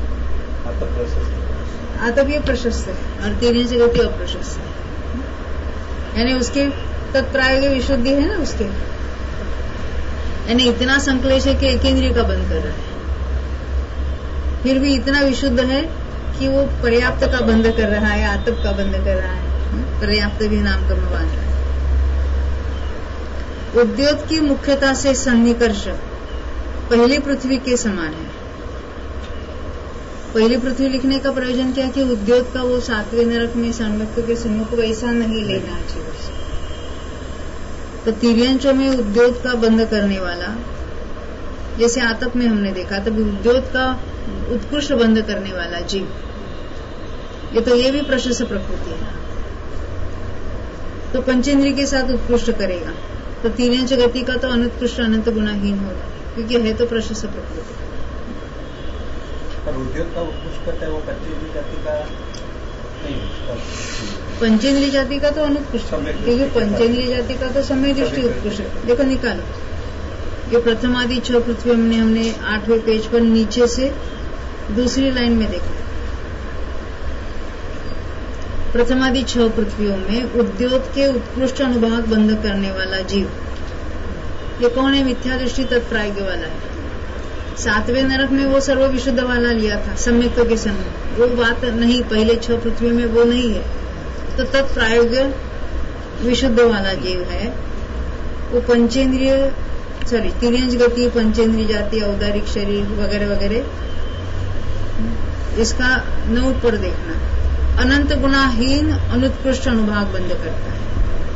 आतप ये प्रशस्त है और तिर्यंच गति अप्रशस्त है, यानी उसके तत्प्रायोगिक विशुद्धि है ना उसके, यानी इतना संक्लेश है कि एक इंद्रिय का बंध कर रहा है, फिर भी इतना विशुद्ध है कि वो पर्याप्त का बंध कर रहा है, आतप का बंध कर रहा है, पर्याप्त भी नाम कर्म बांध रहा है। उद्योत की मुख्यता से सन्निकर्ष पहली पृथ्वी के समान है। पहली पृथ्वी लिखने का प्रयोजन क्या कि उद्योत का वो सातवें नरक में सम्यक्त के सम्मुख वैसा नहीं लेना चाहिए। तो तिर्यंचों में उद्योत का बंध करने वाला, जैसे आतप में हमने देखा, तब उद्योत का उत्कृष्ट बंध करने वाला जीव, ये तो ये भी प्रशस्त प्रकृति है, तो पंचेंद्रिय के साथ उत्कृष्ट करेगा। तो तिर्यंच गति का तो अनुत्कृष्ट अनंत गुणाहीन होगा, क्योंकि है तो प्रशस्त प्रकृति। पर उद्योग का उत्कृष्ट करता है वो पंचेंद्रिय जाति का नहीं, पंचेंद्रिय जाति का तो अनुत्कृष्ट, क्योंकि पंचेंद्रिय जाति का तो समय दृष्टि उत्कृष्ट। देखो निकालो, ये प्रथमादि छह पृथ्वी हमने हमने आठवें पेज पर नीचे से दूसरी लाइन में देखा। प्रथमादि छह पृथ्वियों में उद्योत के उत्कृष्ट अनुभाग बंध करने वाला जीव, ये कौन है? मिथ्या दृष्टि तत्प्रायोग्य वाला है। सातवें नरक में वो सर्व विशुद्ध वाला लिया था सम्यक्त के समय, वो बात नहीं, पहले छह पृथ्वी में वो नहीं है। तो तत्प्रायोग्य विशुद्ध वाला जीव है, वो पंचेंद्रिय सॉरी तिर्यंच गति, पंचेंद्रिय जाति, औदारिक शरीर वगैरह वगैरह, इसका नोट पर देखना, अनंत गुणाहीन अनुत्कृष्ट अनुभाग बंद करता है।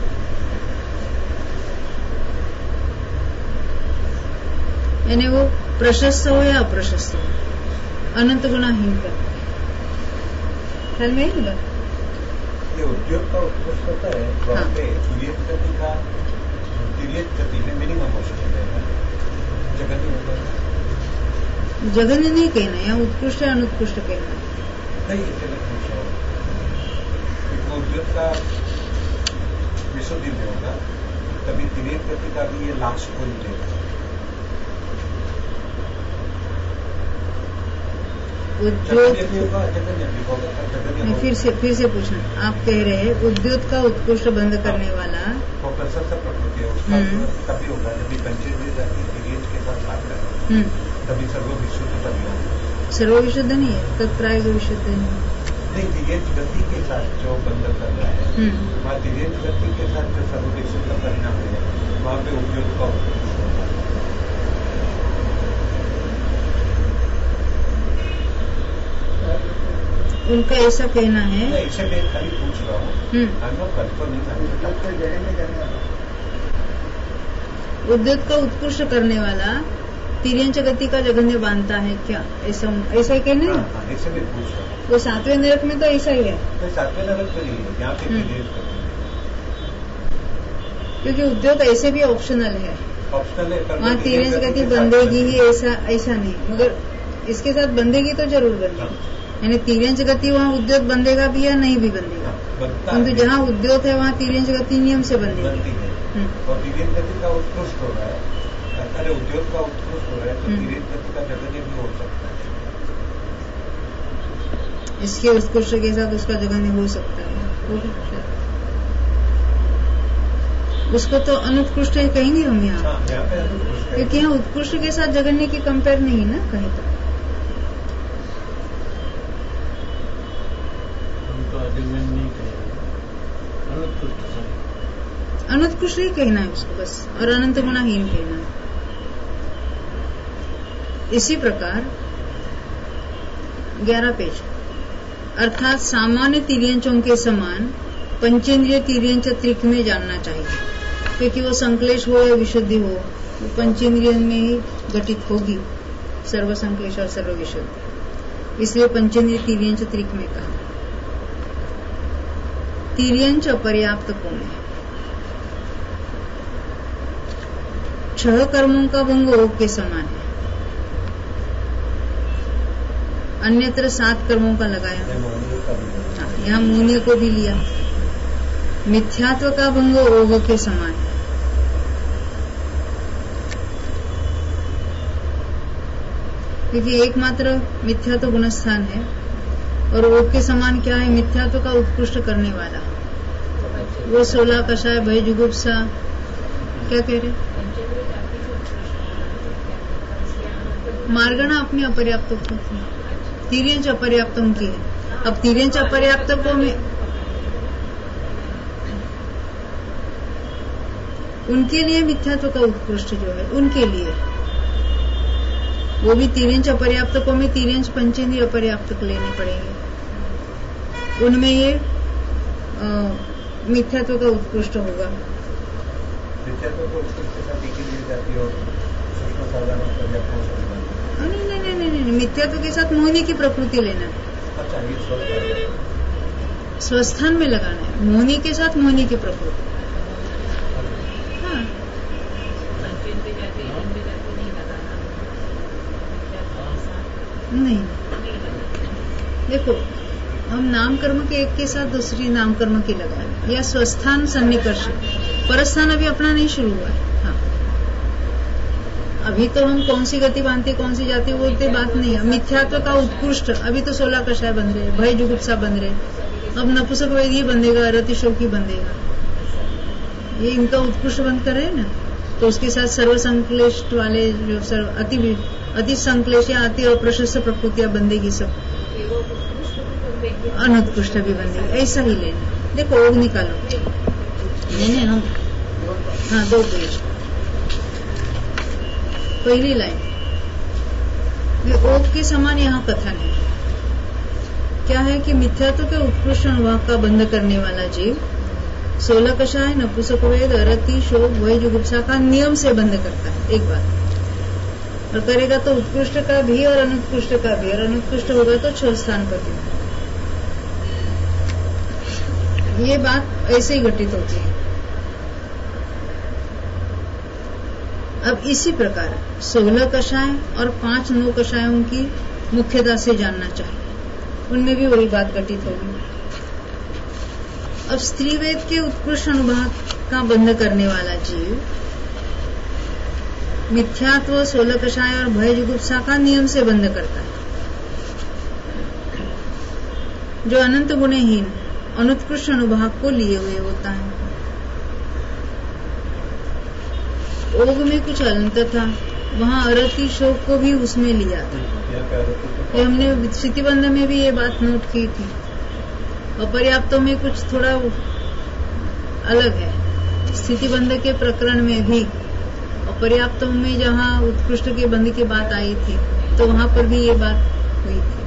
यानी वो प्रशस्त हो या अप्रशस्त हो, अनंत गुणाहीन करता है। ख्याल में ही बात, ये उद्योग का उत्कृष्ट होता है वहाँ पे तिर्यंच गति का, तिर्यंच गति में मिनिमम हो सकता है, जगन्य होता है। जगन्य नहीं कहना, या उत्कृष्ट या अनुत्कृष्ट कहना नहीं, इसे पूछा उद्योग का विशुद्धि में होगा, तभी तिर्यंच गति का भी ये लास्ट को मिलेगा। उद्योग फिर से फिर से पूछना, आप कह रहे हैं उद्योग का उत्कृष्ट बंद करने वाला वो प्रशस्त प्रकृति है, उसका तभी होगा जब पंचेंद्रिय जाति तिर्यंच के साथ बात करें, तभी सर्व विशुद्ध तभी होगा। सर्व विशुद्ध नहीं है, तत्प्रायोगिक विशुद्ध नहीं, तिर्यंच गति के साथ जो बंध कर रहा है वहाँ तिर्यंच गति के साथ जो सर्व विशुद्ध परिणाम है वहाँ पे उद्योग का उत्कृष्ट होगा। उनका ऐसा कहना है, इसे मैं खाली पूछ रहा हूँ, उद्योग का उत्कृष्ट करने वाला तिर्यंच गति का जगन्य बांधता है क्या? ऐसा ऐसा ही कहना है, ऐसे मैं पूछ रहा हूँ। वो सातवें नरक में तो ऐसा ही है, तो सातवें नरक तो नहीं है यहाँ पे, क्योंकि उद्योग ऐसे भी ऑप्शनल है, ऑप्शनल है, वहाँ तिर्यंच गति बंधेगी ही, ऐसा ऐसा नहीं, मगर इसके साथ बंधेगी तो जरूर बंधेगी। यानी तिर्यंच गति वहाँ उद्योग बंधेगा भी या नहीं भी बंधेगा, परंतु जहाँ उद्योग है वहाँ तिर्यंच गति नियम से बंधेगी। और तिर्यक गति का उत्कृष्ट हो रहा है, अरे उद्योग का उत्कृष्ट हो रहा है, तो तिर्यक गति का जगन्य भी हो सकता है। इसके उत्कृष्ट के साथ उसका जगन्य हो सकता है, हो सकता है। उसको तो अनुत्कृष्ट कहेंगे हम यहाँ, क्योंकि यहाँ उत्कृष्ट के साथ जगन्य की कंपेयर नहीं ना कहीं तो। अनुत्कृष्ट ही कहना है उसको बस, और अनंत गुणाहीन कहना है। इसी प्रकार ग्यारह पेज, अर्थात सामान्य तिर्यंचों के समान पंचेंद्रिय तिर्यंच त्रिक में जानना चाहिए, क्योंकि वो संक्लेश हो या विशुद्धि हो, वो पंचेंद्रिय में ही घटित होगी, सर्व संक्लेश और सर्व विशुद्धि। इसलिए पंचेंद्रिय तिर्यंच त्रिक में कहा। तिर्यंच अपर्याप्त कौन है? छह कर्मों का भंग ओग के समान है, अन्यत्र सात कर्मों का लगाया। हाँ, यहाँ मोहनीय को भी लिया। मिथ्यात्व का भंग ओग के समान है, क्योंकि एकमात्र मिथ्यात्व गुणस्थान है, और ओग के समान क्या है? मिथ्यात्व का उत्कृष्ट करने वाला। वो सोलह कषाय भय जुगुप्सा क्या कह रहे? मार्गणा अपनी अपर्याप्त होती है, तिर्यंच अपर्याप्तम की है। अब तिर्यंच अपर्याप्तकों में उनके लिए मिथ्यात्व का उत्कृष्ट जो है, उनके लिए वो भी तिर्यंच अपर्याप्तकों में तिर्यंच पंचेंद्रिय अपर्याप्तक लेने पड़ेंगे। उनमें ये मिथ्यात्व का उत्कृष्ट होगा। मिथ्यात्व को उत्कृष्ट जाती हो, नहीं नहीं नहीं नहीं नहीं, मिथ्यात्व के साथ मोहनी की प्रकृति लेना है। अच्छा, ये स्वस्थान में लगाना है, मोहनी के साथ मोहनी की प्रकृति। हाँ, नहीं, देखो हम नाम कर्म के एक के साथ दूसरी नाम कर्म की लगाए, या स्वस्थान सन्निकर्ष, परस्थान अभी अपना नहीं शुरू हुआ है। हाँ, अभी तो हम कौन सी गति बांधते कौन सी जाती वो इतनी बात नहीं है। मिथ्यात्व का उत्कृष्ट अभी तो सोलह कषाय बन रहे, भय जुगुप्सा बन रहे, अब नपुंसक वेद ही बंधेगा, रतिशोक ही बंधेगा, ये इनका उत्कृष्ट बंद कर रहे हैं ना। तो उसके साथ सर्व संक्लेश वाले जो सर्व अति अति संक्लेश या अति अप्रशस्त प्रकृतियां बंधेगी, सब अनुत्कृष्ट भी बंधेगी, ऐसा ही लेना। देखो ओग निकालो, लेने हम, हाँ दो पेज, पहली लाइन, ये ओग के समान यहाँ कथन है। क्या है कि मिथ्यात्व के उत्कृष्ट अनुभाव का बंध करने वाला जीव सोलह कषाय, नपुंसक वेद, अरति, शोक, भय, जुगुप्सा का नियम से बंध करता है एक बार, और करेगा तो उत्कृष्ट का भी और अनुत्कृष्ट का भी, और अनुत्कृष्ट होगा तो छह स्थान पर भी। ये बात ऐसे ही घटित होती है। अब इसी प्रकार सोलह कषाय और पांच नौ कषायों की मुख्यता से जानना चाहिए, उनमें भी वही बात घटित होगी। अब स्त्री वेद के उत्कृष्ट अनुभाग का बंध करने वाला जीव मिथ्यात्व, सोलह कषाय और भय जुगुप्सा का नियम से बंध करता है। जो अनंत गुणहीन अनुत्कृष्ट अनुभाग को लिए हुए होता है। ओग में कुछ अनंत था, वहाँ अरति शोक को भी उसमें लिया था। ये हमने स्थितिबंध में भी ये बात नोट की थी। अपर्याप्तों में कुछ थोड़ा अलग है, स्थितिबंध के प्रकरण में भी अपर्याप्तों में जहाँ उत्कृष्ट के बंध की बात आई थी, तो वहाँ पर भी ये बात हुई थी।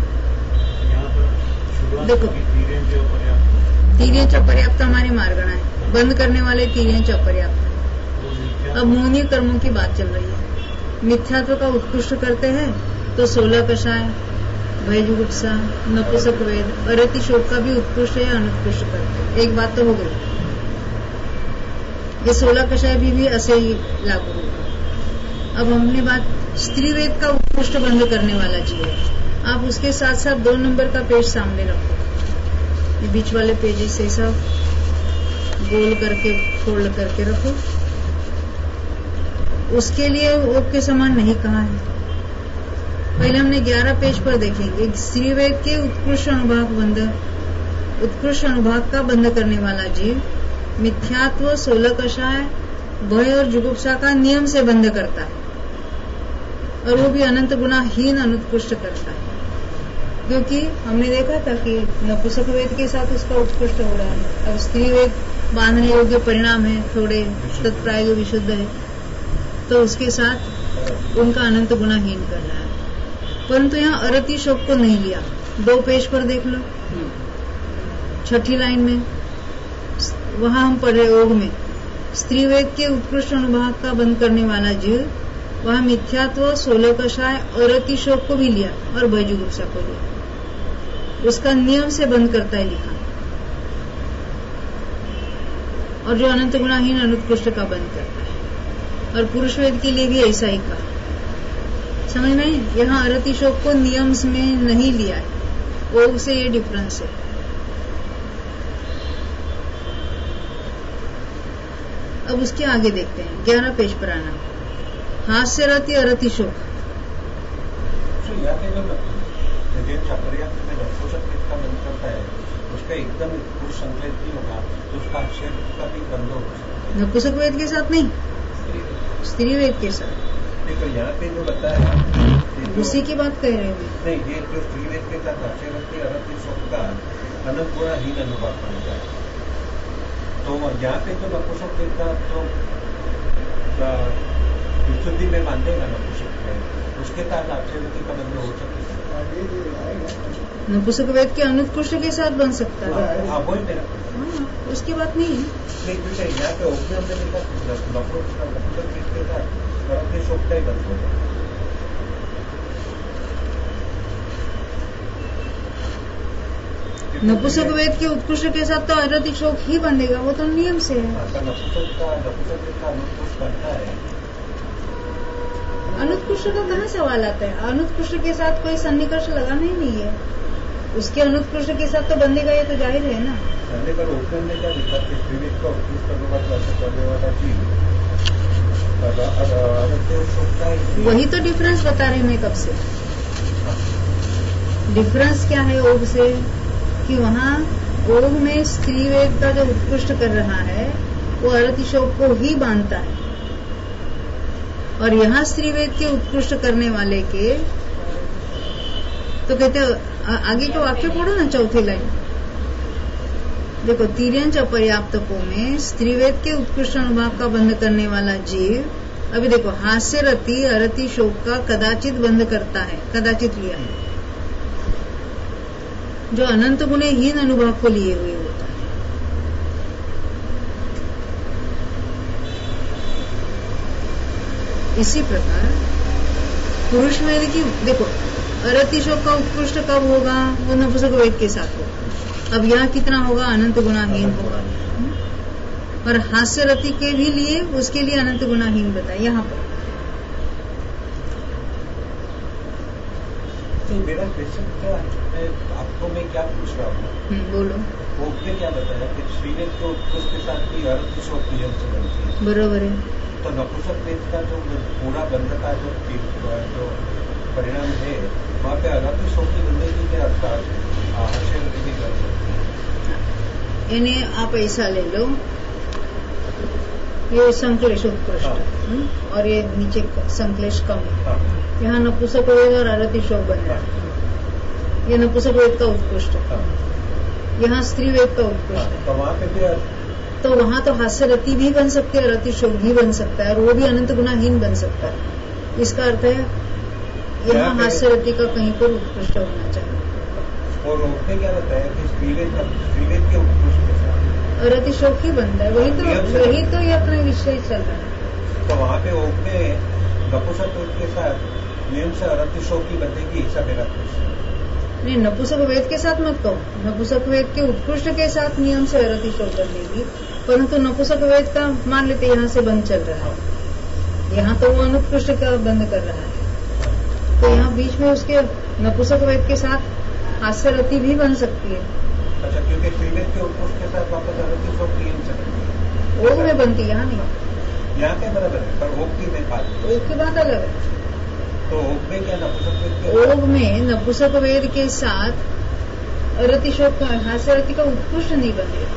देखो तिर्यंच अपर्याप्त हमारी मार्गणा है, बंद करने वाले तिर्यंच अपर्याप्त। अब मोहनीय कर्मों की बात चल रही है। मिथ्यात्व का उत्कृष्ट करते हैं तो सोलह कषाय, भय जुगुप्सा, नपुंसक वेद, अरति शोक का भी उत्कृष्ट या अनुत्कृष्ट करते हैं। एक बात तो हो गई, ये सोलह कषाय भी, भी ऐसे ही लागू होगा। अब हमने बात स्त्री वेद का उत्कृष्ट बंध करने वाला जीव है। आप उसके साथ साथ दो नंबर का पेज सामने रखो, ये बीच वाले पेज से सब गोल करके फोल्ड करके रखो। उसके लिए ओक के समान नहीं कहा है। पहले हमने ग्यारह पेज पर देखेंगे स्त्रीवेद के उत्कृष्ट अनुभाग बंध उत्कृष्ट अनुभाग का बंध करने वाला जीव मिथ्यात्व, सोलह कषाय, भय और जुगुप्सा का नियम से बंध करता है और वो भी अनंत गुणाहीन अनुत्कृष्ट करता है। क्योंकि हमने देखा था कि नपुंसक वेद के साथ उसका उत्कृष्ट हो रहा है। अब स्त्री वेद बांधने योग्य परिणाम है, थोड़े तत्प्राय विशुद्ध है, तो उसके साथ उनका अनंत गुणाहीन कर रहा है। परंतु यहाँ अरति शोक को नहीं लिया। दो पेज पर देख लो, छठी लाइन में वहां हम पढ़ रहे ओग में स्त्री वेद के उत्कृष्ट अनुभाग का बंद करने वाला जीव वह मिथ्यात्व, सोलह कषाय और अति शोक को भी लिया और भयजुगुप्सा को लिया, उसका नियम से बंद करता है लिखा। और जो अनंत गुणाहीन अनुत्कृष्ट का बंद करता है। और पुरुष वेद के लिए भी ऐसा ही कहा। समझ में? यहाँ अरति शोक को नियम में नहीं लिया है, ओग से ये डिफरेंस है। अब उसके आगे देखते हैं, ग्यारह पेज पर आना। हास्य रति अरति शोक। उसका एकदम पुरुष संकेत नहीं होगा तो उसका अक्षर का भी बंद हो सकता है। नपुंसक वेद के साथ नहीं, स्त्री वेद के साथ। देखो यहाँ पे जो बताया उसी की बात कह रहे हैं। नहीं, ये जो स्त्री वेद के साथ हास्य रति अरति शोक का अनंत गुणाहीन अनुभाग बन जाए तो यहाँ पे तो नपुंसक वेद का तो विशुद्धि में मानदेगा नपुंसक वेद, उसके साथ आक्षेपति का बंद हो सकता है। नपुंसक वेद के अनुत्कृष्ट के साथ बन सकता है। हाँ, वही मेरा हाँ, उसकी बात नहीं है। नहीं कुछ यहाँ पे ओपन हमने देखा नपुंसक वेद के साथ अरति शोक का ही बंद होगा। नपुंसक वेद के उत्कृष्ट के साथ तो अरति शोक ही बंधेगा, वो तो नियम से है। नपुंसक का नपुंसक वेद का अनुत्कृष्ट बनता है। अनुत्कृष्ट का कहाँ सवाल आता है? अनुत्कृष्ट के साथ कोई सन्निकर्ष लगाना ही नहीं है। उसके अनुत्कृष्ट के साथ तो बंधेगा, ये तो जाहिर है ना। पर ओपन ने क्या लिखा कि स्त्रीवेद का उत्कृष्ट अनुवाद करने वाला जीव वही तो डिफरेंस बता रही मैं कब से। डिफरेंस क्या है ओग से कि वहाँ ओग में स्त्री वेद का जो उत्कृष्ट कर रहा है वो अरति शोक को ही बांधता है और यहाँ स्त्री वेद के उत्कृष्ट करने वाले के तो कहते आगे के वाक्य पढ़ो ना, चौथी लाइन देखो। तीर्यंच अपर्याप्तकों में स्त्रीवेद के उत्कृष्ट अनुभाग का बंध करने वाला जीव, अभी देखो हास्य रति अरति शोक का कदाचित बंध करता है, कदाचित लिया है, जो अनंत गुणहीन अनुभव को लिए हुए होता है। इसी प्रकार पुरुष वेद की देखो अरति शोक का उत्कृष्ट कब होगा? वो नपुंसक वेद के साथ होगा। अब यहाँ कितना होगा? अनंत गुणाहीन होगा। और हास्य रति के भी लिए उसके लिए अनंत गुणाहीन बताए यहाँ पर। तो मेरा क्वेश्चन क्या है, आपको मैं क्या पूछ रहा हूँ? बोलो। वो ने क्या बताया कि श्रीवेद को उसके साथ भी अरति शोक नियम से बनती है। बराबर है। तो नपुंसक वेद का जो पूरा बंध का जो जो परिणाम है वहाँ पे अरति शोक की बंदगी के हास्य रति भी कर सकती है। इन्हें आप ऐसा ले लो, ये संक्लेश उत्कृष्ट हाँ। और ये नीचे संक्लेश कम हाँ। यहाँ नपुंसक वेद और अरति शोक बन रहा है। ये नपुंसक वेद का उत्कृष्ट हाँ। यहाँ स्त्री वेद का उत्कृष्ट है। तो वहाँ पे भी तो वहाँ तो हास्य रति भी बन सकती है, अरति शोक भी बन सकता है और वो भी अनंत गुणाहीन बन सकता है। इसका अर्थ है यहाँ हास्य रति का कहीं पर उत्कृष्ट होना चाहिए। और उसने क्या बताया कि स्त्रीवेद के उत्कृष्ट के साथ अरति शोक ही बनता है। वही तो वही तो ये अपना विषय चल रहा है। तो वहाँ पे ओपने नपुंसक वेद के साथ नियम से अरति शोक की बंधेगी, ऐसा मेरा प्रश्न। नहीं, नपुंसक वेद के साथ मत कहो। नपुंसक वेद के उत्कृष्ट के साथ नियम से अरति शोक बंधेगी, परंतु नपुंसक वेद का मान लेते यहाँ से बंद चल रहा है, यहाँ तो वो अनुत्कृष्ट का बंद कर रहा है, तो यहाँ बीच में उसके नपुंसक वेद के साथ हास्य रति भी बन सकती है। अच्छा, क्योंकि त्रिवेद के उत्कृष्ट के साथ वापस अरती सोक्ति इन सकती ओग में बनती, यहाँ नहीं। यहाँ के बराबर है, पर ओग की में बात ओग की बात अलग है। तो ओग में क्या नपुंसक वेद? ओग में नपुंसक वेद के साथ अरति शोक का हास्यरति का उत्कृष्ट नहीं बनेगा।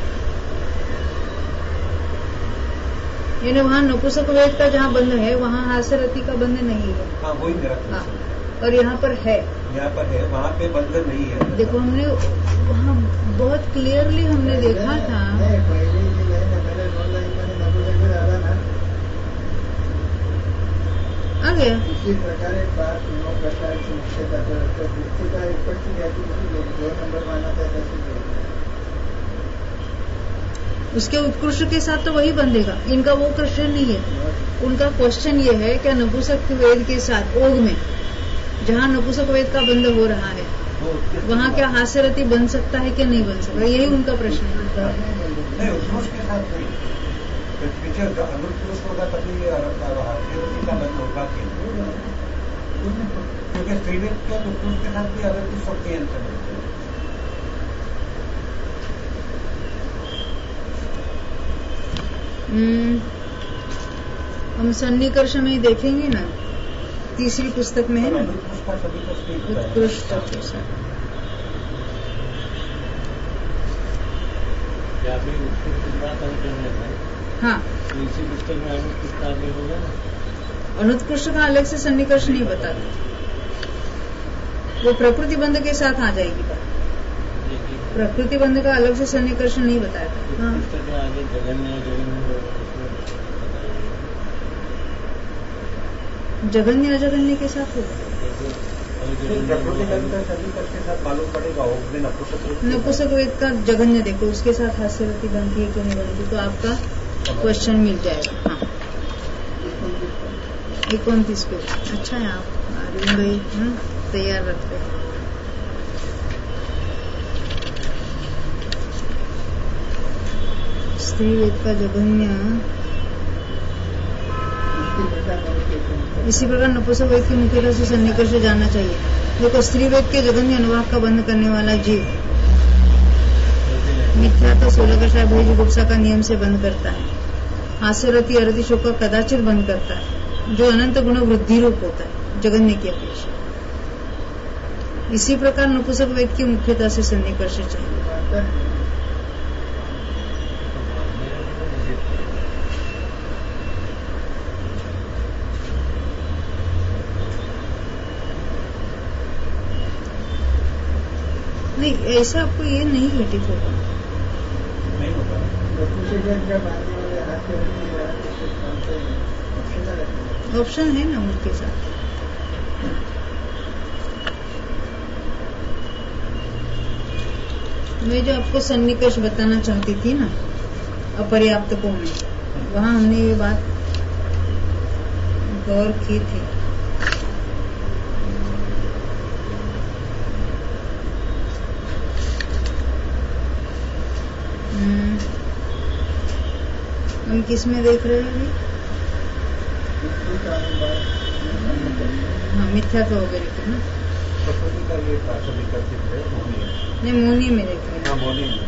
यानी वहाँ नपुंसक वेद का जहाँ बंध है वहाँ हास्यरति का बंध नहीं है। हाँ, वही मेरा हाँ, और यहाँ पर है, यहाँ पर है, वहाँ पे बंधन नहीं है। देखो हमने वहाँ बहुत क्लियरली हमने देखा था। आ गया इसी प्रकार एक बात नौ प्रकार की मुख्यता का दो नंबर माना था। उसके उत्कृष्ट के साथ तो वही बंधेगा, इनका वो क्वेश्चन नहीं है। उनका क्वेश्चन ये है क्या नपुंसक वेद के साथ ओग में जहाँ नपुंसक वेद का बंध हो रहा है वहाँ क्या हास्यरति बन सकता है कि नहीं बन सकता, यही उनका प्रश्न है। नहीं, उत्कृष्ट के साथ नहीं, पीछे अनुत्कृष्ट होगा तभी हास्यरति का बंध होगा, क्योंकि त्रिवेद के उत्कृष्ट के साथ भी अरति सोक्ति अंतर बनते हैं। हम सन्निकर्ष में ही देखेंगे ना, तीसरी पुस्तक में है ना उत्कृष्ट। हाँ, तीसरी पुस्तक में अनुत्कृष्ट आगे होगा ना, अनुत्कृष्ट का अलग से सन्निकर्ष नहीं बताते, वो प्रकृति बंध के साथ आ जाएगी बात। प्रकृति बंध का अलग से सन्निकर्ष नहीं बताया था। हाँ, जगन्य अजगन्य के साथ होगा। प्रकृति बंध का सन्निकर्ष के साथ मालूम पड़ेगा नपुंसक वेद का जगन्य देखो उसके साथ हास्यरति बनती है कि नहीं बनती, तो आपका क्वेश्चन मिल जाएगा। हाँ, इकतीस पे अच्छा है, आप अरविंद भाई तैयार रखते हैं। स्त्री वेद का जगन्य, इसी प्रकार नपुंसक वेद की मुख्यता से सन्निकर्ष जानना चाहिए। देखो, स्त्री वेद के जगन्य अनुवाद का बंध करने वाला जीव मिथ्या तो सोलह कषाय भय जुगुप्सा का नियम से बंद करता है, हास्यरति अरति शोक का कदाचित बंद करता है, जो अनंत गुण वृद्धि रूप होता है जगन्य की अपेक्षा। इसी प्रकार नपुंसक वेद की मुख्यता से सन्निकर्ष चाहिए। नहीं, ऐसा आपको ये नहीं घटित होगा, नहीं होगा। ऑप्शन है ना उनके साथ। मैं जो आपको सन्निकर्ष बताना चाहती थी ना अपर्याप्तकों में, वहाँ हमने ये बात गौर की थी। हम किस में देख रहे हैं अभी? हाँ, मिथ्यात्व वगैरह के ना, प्रकृति का ये नहीं, मोनी में देख रहे हैं। हाँ, मोनी में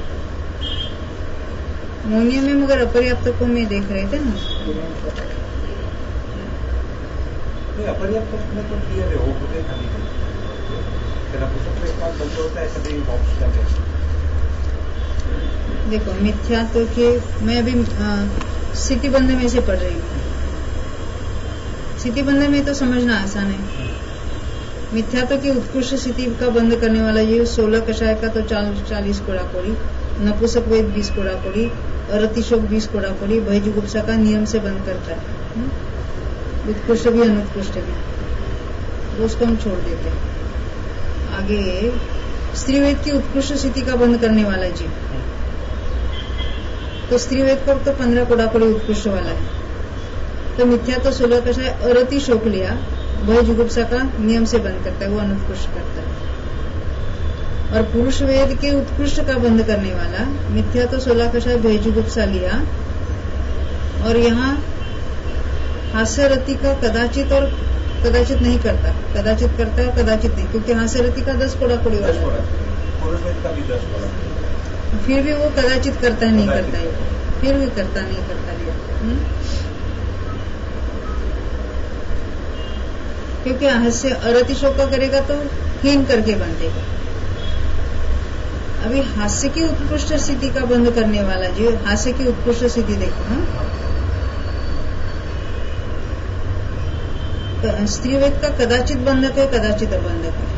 मोनिया में मगर अपर्याप्तकों में देख रहे थे ना। अपर्याप्त में तो क्लियर है, वो मुझे खाली होता है सभी ऑप्शन है। देखो, मिथ्यात्व के मैं अभी स्थिति बंध में से पढ़ रही हूँ। स्थिति बंध में तो समझना आसान है। मिथ्यात्व की उत्कृष्ट स्थिति का बंध करने वाला ये सोलह कषाय का तो चालीस कोड़ा कोड़ी, नपुंसक वेद बीस कोड़ा कोड़ी, अरति शोक बीस कोड़ा कोड़ी, भय जुगुप्सा का नियम से बंद करता है। उत्कृष्ट भी अनुत्कृष्ट भी, तो उसको हम छोड़ देते हैं। आगे स्त्री वेद की उत्कृष्ट स्थिति का बंध करने वाला जीव, तो स्त्री वेद का तो पंद्रह कोड़ा कोड़ी उत्कृष्ट वाला है, तो मिथ्या तो सोलह कषाय अरति शोक लिया, भय जुगुप्सा का नियम से बंद करता है, वो अनुत्कृष्ट करता है। और पुरुष वेद के उत्कृष्ट का बंध करने वाला मिथ्या तो सोलह कषाय भय जुगुप्सा लिया, और यहाँ हास्यरति का कदाचित और कदाचित नहीं करता, कदाचित करता है कदाचित नहीं, क्योंकि हास्यरति का दस कोड़ा कोड़ी वाला है। पुरुष वेद का भी दस कोड़ा फिर भी वो कदाचित करता है नहीं करता है, फिर भी करता नहीं करता है। हुँ? क्योंकि हास्य अरतिशोक का करेगा तो हीन करके बंधेगा। अभी हास्य की उत्कृष्ट स्थिति का बंध करने वाला जो हास्य की उत्कृष्ट स्थिति देखो, हाँ, स्त्रीवेद का कदाचित बंधक है, कदाचित अबंधक है।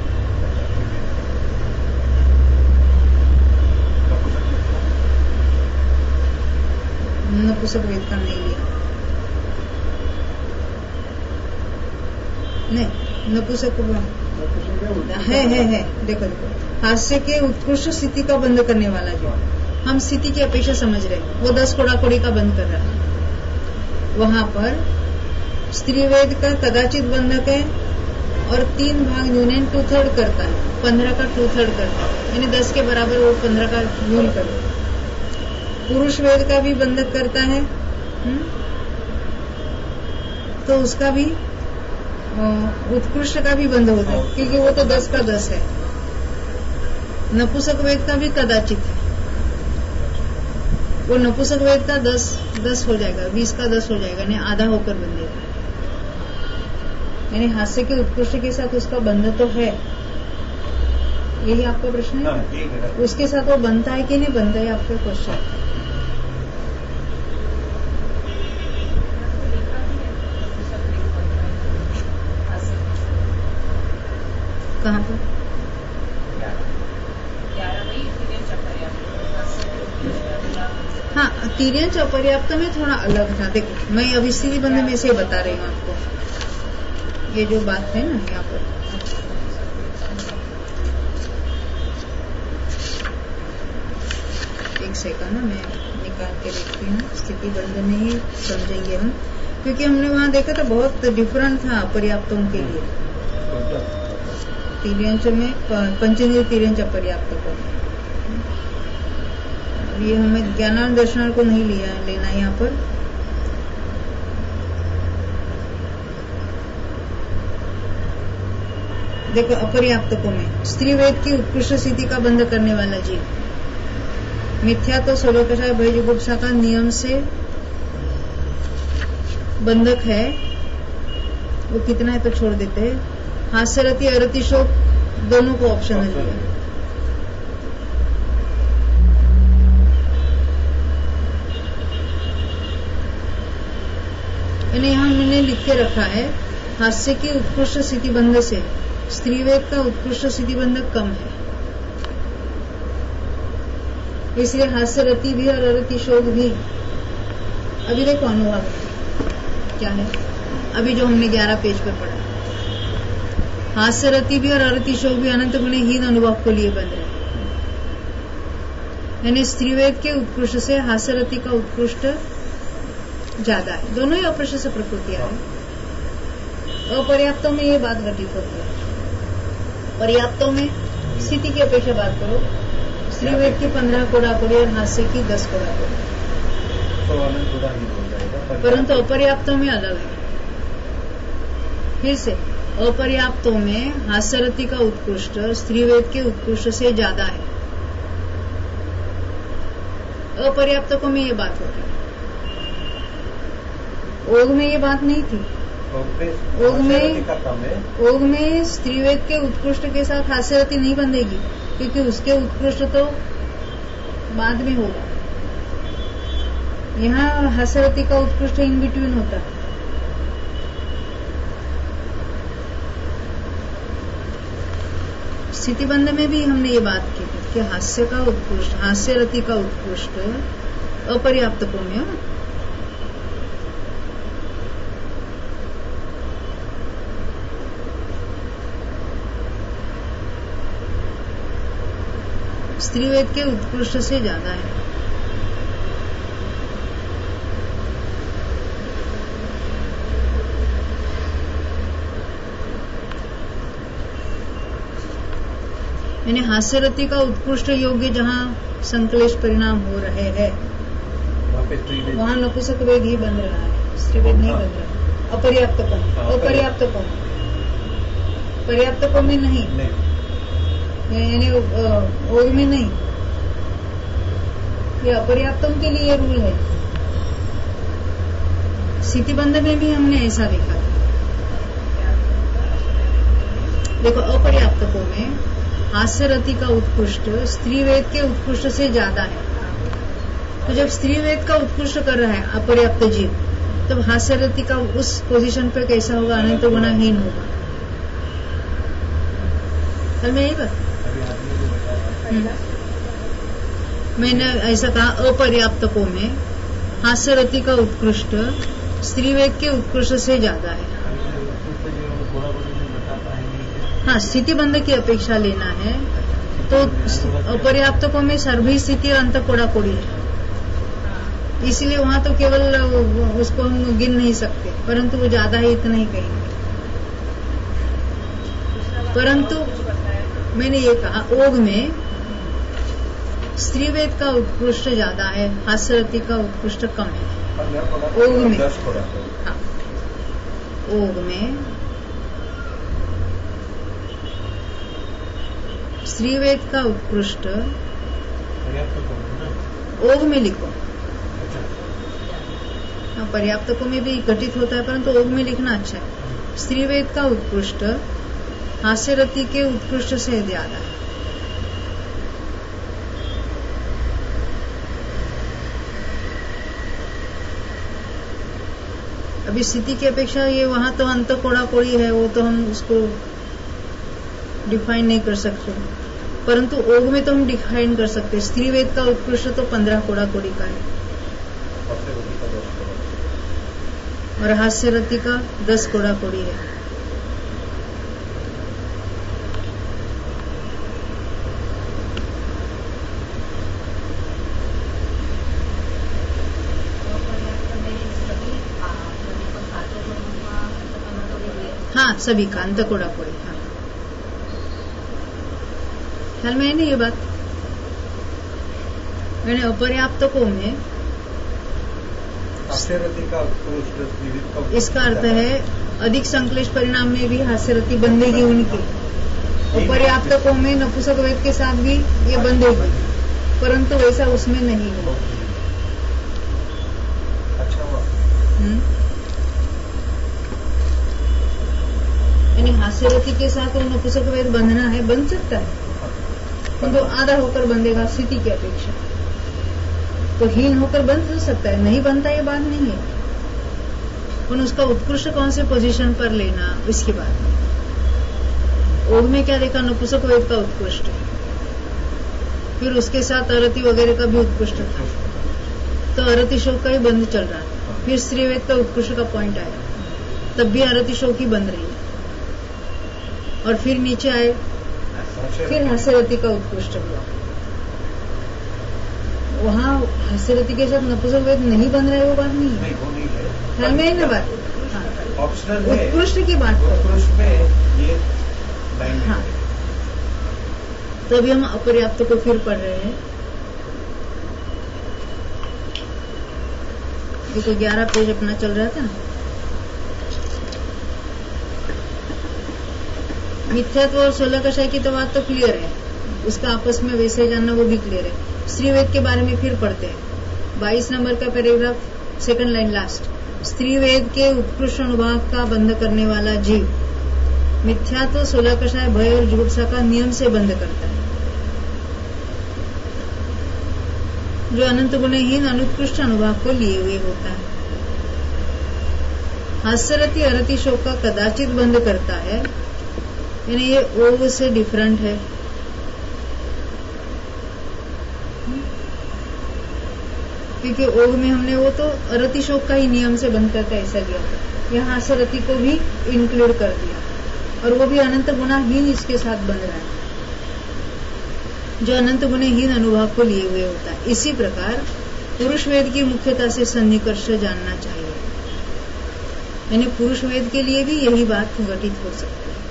नपुंसक वेद का नहीं लिया, नहीं नपुंसक है है है देखो देखो हास्य के उत्कृष्ट स्थिति का बंध करने वाला जो हम स्थिति की अपेक्षा समझ रहे हैं, वो दस कोड़ा कोड़ी का बंद कर रहा है। वहां पर स्त्रीवेद का कदाचित बंधक है और तीन भाग यूनियन टू थर्ड करता है, पंद्रह का टू थर्ड करता है, यानी दस के बराबर वो पंद्रह का यून करता है। पुरुष वेद का भी बंधक करता है, हुँ? तो उसका भी उत्कृष्ट का भी बंध होता है, क्योंकि वो तो दस का दस है। नपुंसक वेद का भी कदाचित है, वो नपुंसक वेद का दस दस हो जाएगा, बीस का दस हो जाएगा, यानी आधा होकर बंधेगा। यानी हास्य के उत्कृष्ट के साथ उसका बंध तो है, यही आपका प्रश्न है। उसके साथ वो बनता है कि नहीं बनता है आपका क्वेश्चन। कहाँ पर? हाँ, तिर्यंच अपर्याप्त में थोड़ा अलग था। देखो मैं अभी स्थिति बंध में से बता रही हूँ आपको, ये जो बात है ना यहाँ पर। एक सेकंड ना, मैं निकाल के देखती हूँ। स्थिति बंध में ही समझेंगे हम, क्योंकि हमने वहाँ देखा था बहुत डिफरेंट था अपर्याप्तों के लिए। तिर्यंच में पंचेंद्रिय तिर्यंच अपर्याप्त को, ये हमें ज्ञानार्थ दर्शनार्थ को नहीं लिया लेना यहाँ पर। देखो अपर्याप्तकों में स्त्रीवेद की उत्कृष्ट स्थिति का बंध करने वाला जीव मिथ्या तो सलोकषाय भयजुगुप्सा का नियम से बंधक है, वो कितना है तो छोड़ देते हैं। हास्यरति अरति शोक दोनों को ऑप्शनल दिया। यहाँ मैंने लिख के रखा है हास्य की उत्कृष्ट स्थिति बंध से स्त्रीवेद का उत्कृष्ट स्थिति बंधक कम है, इसलिए हास्यरति भी और अरति शोक भी। अभी देखो अनुवाद क्या है, अभी जो हमने ग्यारह पेज पर पढ़ा, हास्यरति भी और अरति शोक भी अनंत गुणहीन अनुभव को लिए बन रहे, यानी स्त्रीवेद के उत्कृष्ट से हास्यरति का उत्कृष्ट ज्यादा है। दोनों ही अप्रशस्त प्रकृतियां हैं। अपर्याप्तों में ये बात घटित होती है, पर्याप्तों में स्थिति की अपेक्षा बात करो, स्त्रीवेद की पंद्रह कोड़ा कोड़ी और हास्य की दस कोड़ा कोड़ी, परंतु अपर्याप्तों में अलग है। फिर से अपर्याप्तों में हास्यरति का उत्कृष्ट स्त्रीवेद के उत्कृष्ट से ज्यादा है। अपर्याप्तकों में ये बात होती है, ओग में ये बात नहीं थी। ओग में ओग में स्त्रीवेद के उत्कृष्ट के साथ हास्यरति नहीं बंधेगी, क्योंकि उसके उत्कृष्ट तो बाद में होगा। यहाँ हास्यरति का उत्कृष्ट इन बिटवीन होता है। स्थिति बंध में भी हमने ये बात की कि हास्य का उत्कृष्ट हास्यरति का उत्कृष्ट अपर्याप्तकों में, स्त्रीवेद के उत्कृष्ट से ज्यादा है। यानी हास्यरति का उत्कृष्ट योग्य जहाँ संकलेश परिणाम हो रहे हैं वहाँ नपुंसक वेद ही बन रहा है, स्त्रीवेद नहीं बन रहा। अपर्याप्त कौन अपर्याप्त कौन पर्याप्त कौन में नहीं, यानी ओग में नहीं, ये अपर्याप्तों के लिए रूल है। स्थितिबंध में भी हमने ऐसा देखा था। देखो, अपर्याप्तकों में हास्यरति का उत्कृष्ट स्त्रीवेद के उत्कृष्ट से ज्यादा है। तो जब स्त्रीवेद का उत्कृष्ट कर रहा है अपर्याप्त जीव, तब हास्यरति का उस पोजीशन पे कैसा होगा? अनंत गुणाहीन होगा। कल मैं यही बात मैंने ऐसा कहा, अपर्याप्तकों में हास्यरति का उत्कृष्ट स्त्रीवेद के उत्कृष्ट से ज्यादा है। हाँ, स्थितिबंध की अपेक्षा लेना है तो अपर्याप्तकों में सर्वी स्थिति अंत कोड़ा कोड़ी है, इसलिए वहां तो केवल उसको हम गिन नहीं सकते, परंतु वो ज्यादा है इतना ही कहेंगे। परंतु मैंने ये कहा, ओग में स्त्रीवेद का उत्कृष्ट ज्यादा है, हास्यरति का उत्कृष्ट कम है। ओग में हाँ, ओग में स्त्रीवेद का उत्कृष्ट, ओग में लिखो। हाँ, पर्याप्तकों में भी घटित होता है, परंतु ओग में लिखना अच्छा है। स्त्रीवेद का उत्कृष्ट हास्यरति के उत्कृष्ट से ज्यादा है। अभी स्थिति की अपेक्षा ये वहां तो अंत कोड़ा कोड़ी है, वो तो हम उसको डिफाइन नहीं कर सकते, परंतु ओग में तो हम डिफाइन कर सकते। स्त्रीवेद का उत्कृष्ट तो पंद्रह कोड़ा कोड़ी का है और हास्यरति का दस कोड़ा कोड़ी है। हाँ, सभी का अंत कोड़ा कोड़ी। हाँ, ख्याल में है ना ये बात? मैंने अपर्याप्तकों में हास्यरति का उत्कृष्ट, इसका अर्थ है अधिक संक्लेश परिणाम में भी हास्यरति बंधेगी उनकी। अपर्याप्तकों में नपुंसक वेद के साथ भी ये बंधेगी, परंतु वैसा उसमें नहीं है। अच्छा हुआ। यानी हास्यरति के साथ वो नपुंसक वेद बंधना है, बंध सकता है, तो आधा होकर बंधेगा स्थिति की अपेक्षा, तो हीन होकर बंध सकता है, नहीं बनता ये बात नहीं है। पर उसका उत्कृष्ट कौन से पोजीशन पर लेना, इसकी बात है। ओग में क्या देखा? नपुंसक वेद का उत्कृष्ट, फिर उसके साथ अरति वगैरह का भी उत्कृष्ट था, तो अरति शोक का ही बंद चल रहा है। फिर स्त्रीवेद का उत्कृष्ट का पॉइंट आया, तब भी अरति शोक ही बंद रही, और फिर नीचे आए, फिर हास्यरति का उत्कृष्ट हुआ। वहाँ हास्यरति के साथ नपुंसक वेद नहीं बन रहा है, वो बात नहीं है। ख्याल में है ना बात? हाँ, उत्कृष्ट की बात उत्कृष्ट में ये हाँ, तो अभी हम अपर्याप्त को फिर पढ़ रहे हैं। ये तो ग्यारह पेज अपना चल रहा था। मिथ्यात्व और सोलह कषाय की तो बात तो क्लियर है, उसका आपस में वैसे जानना वो भी क्लियर है। स्त्रीवेद के बारे में फिर पढ़ते हैं। बाईस नंबर का पैराग्राफ, सेकंड लाइन लास्ट। स्त्रीवेद के उत्कृष्ट अनुभाग का बंध करने वाला जीव मिथ्यात्व, सोलह कषाय, भय और जुगुप्सा का नियम से बंध करता है, जो अनंत गुणहीन अनुत्कृष्ट अनुभाग को लिए हुए होता है। हास्यरति अरति शोक का कदाचित बंध करता है, यानी ये ओग से डिफरेंट है। क्योंकि ओग में हमने वो तो अरति शोक का ही नियम से बंध करता है ऐसा लिया, यहाँ हास्यरति को भी इंक्लूड कर दिया, और वो भी अनंत गुणाहीन इसके साथ बन रहा है, जो अनंत गुणहीन अनुभव को लिए हुए होता है। इसी प्रकार पुरुष वेद की मुख्यता से सन्निकर्ष जानना चाहिए, यानी पुरुष वेद के लिए भी यही बात घटित हो सकती है।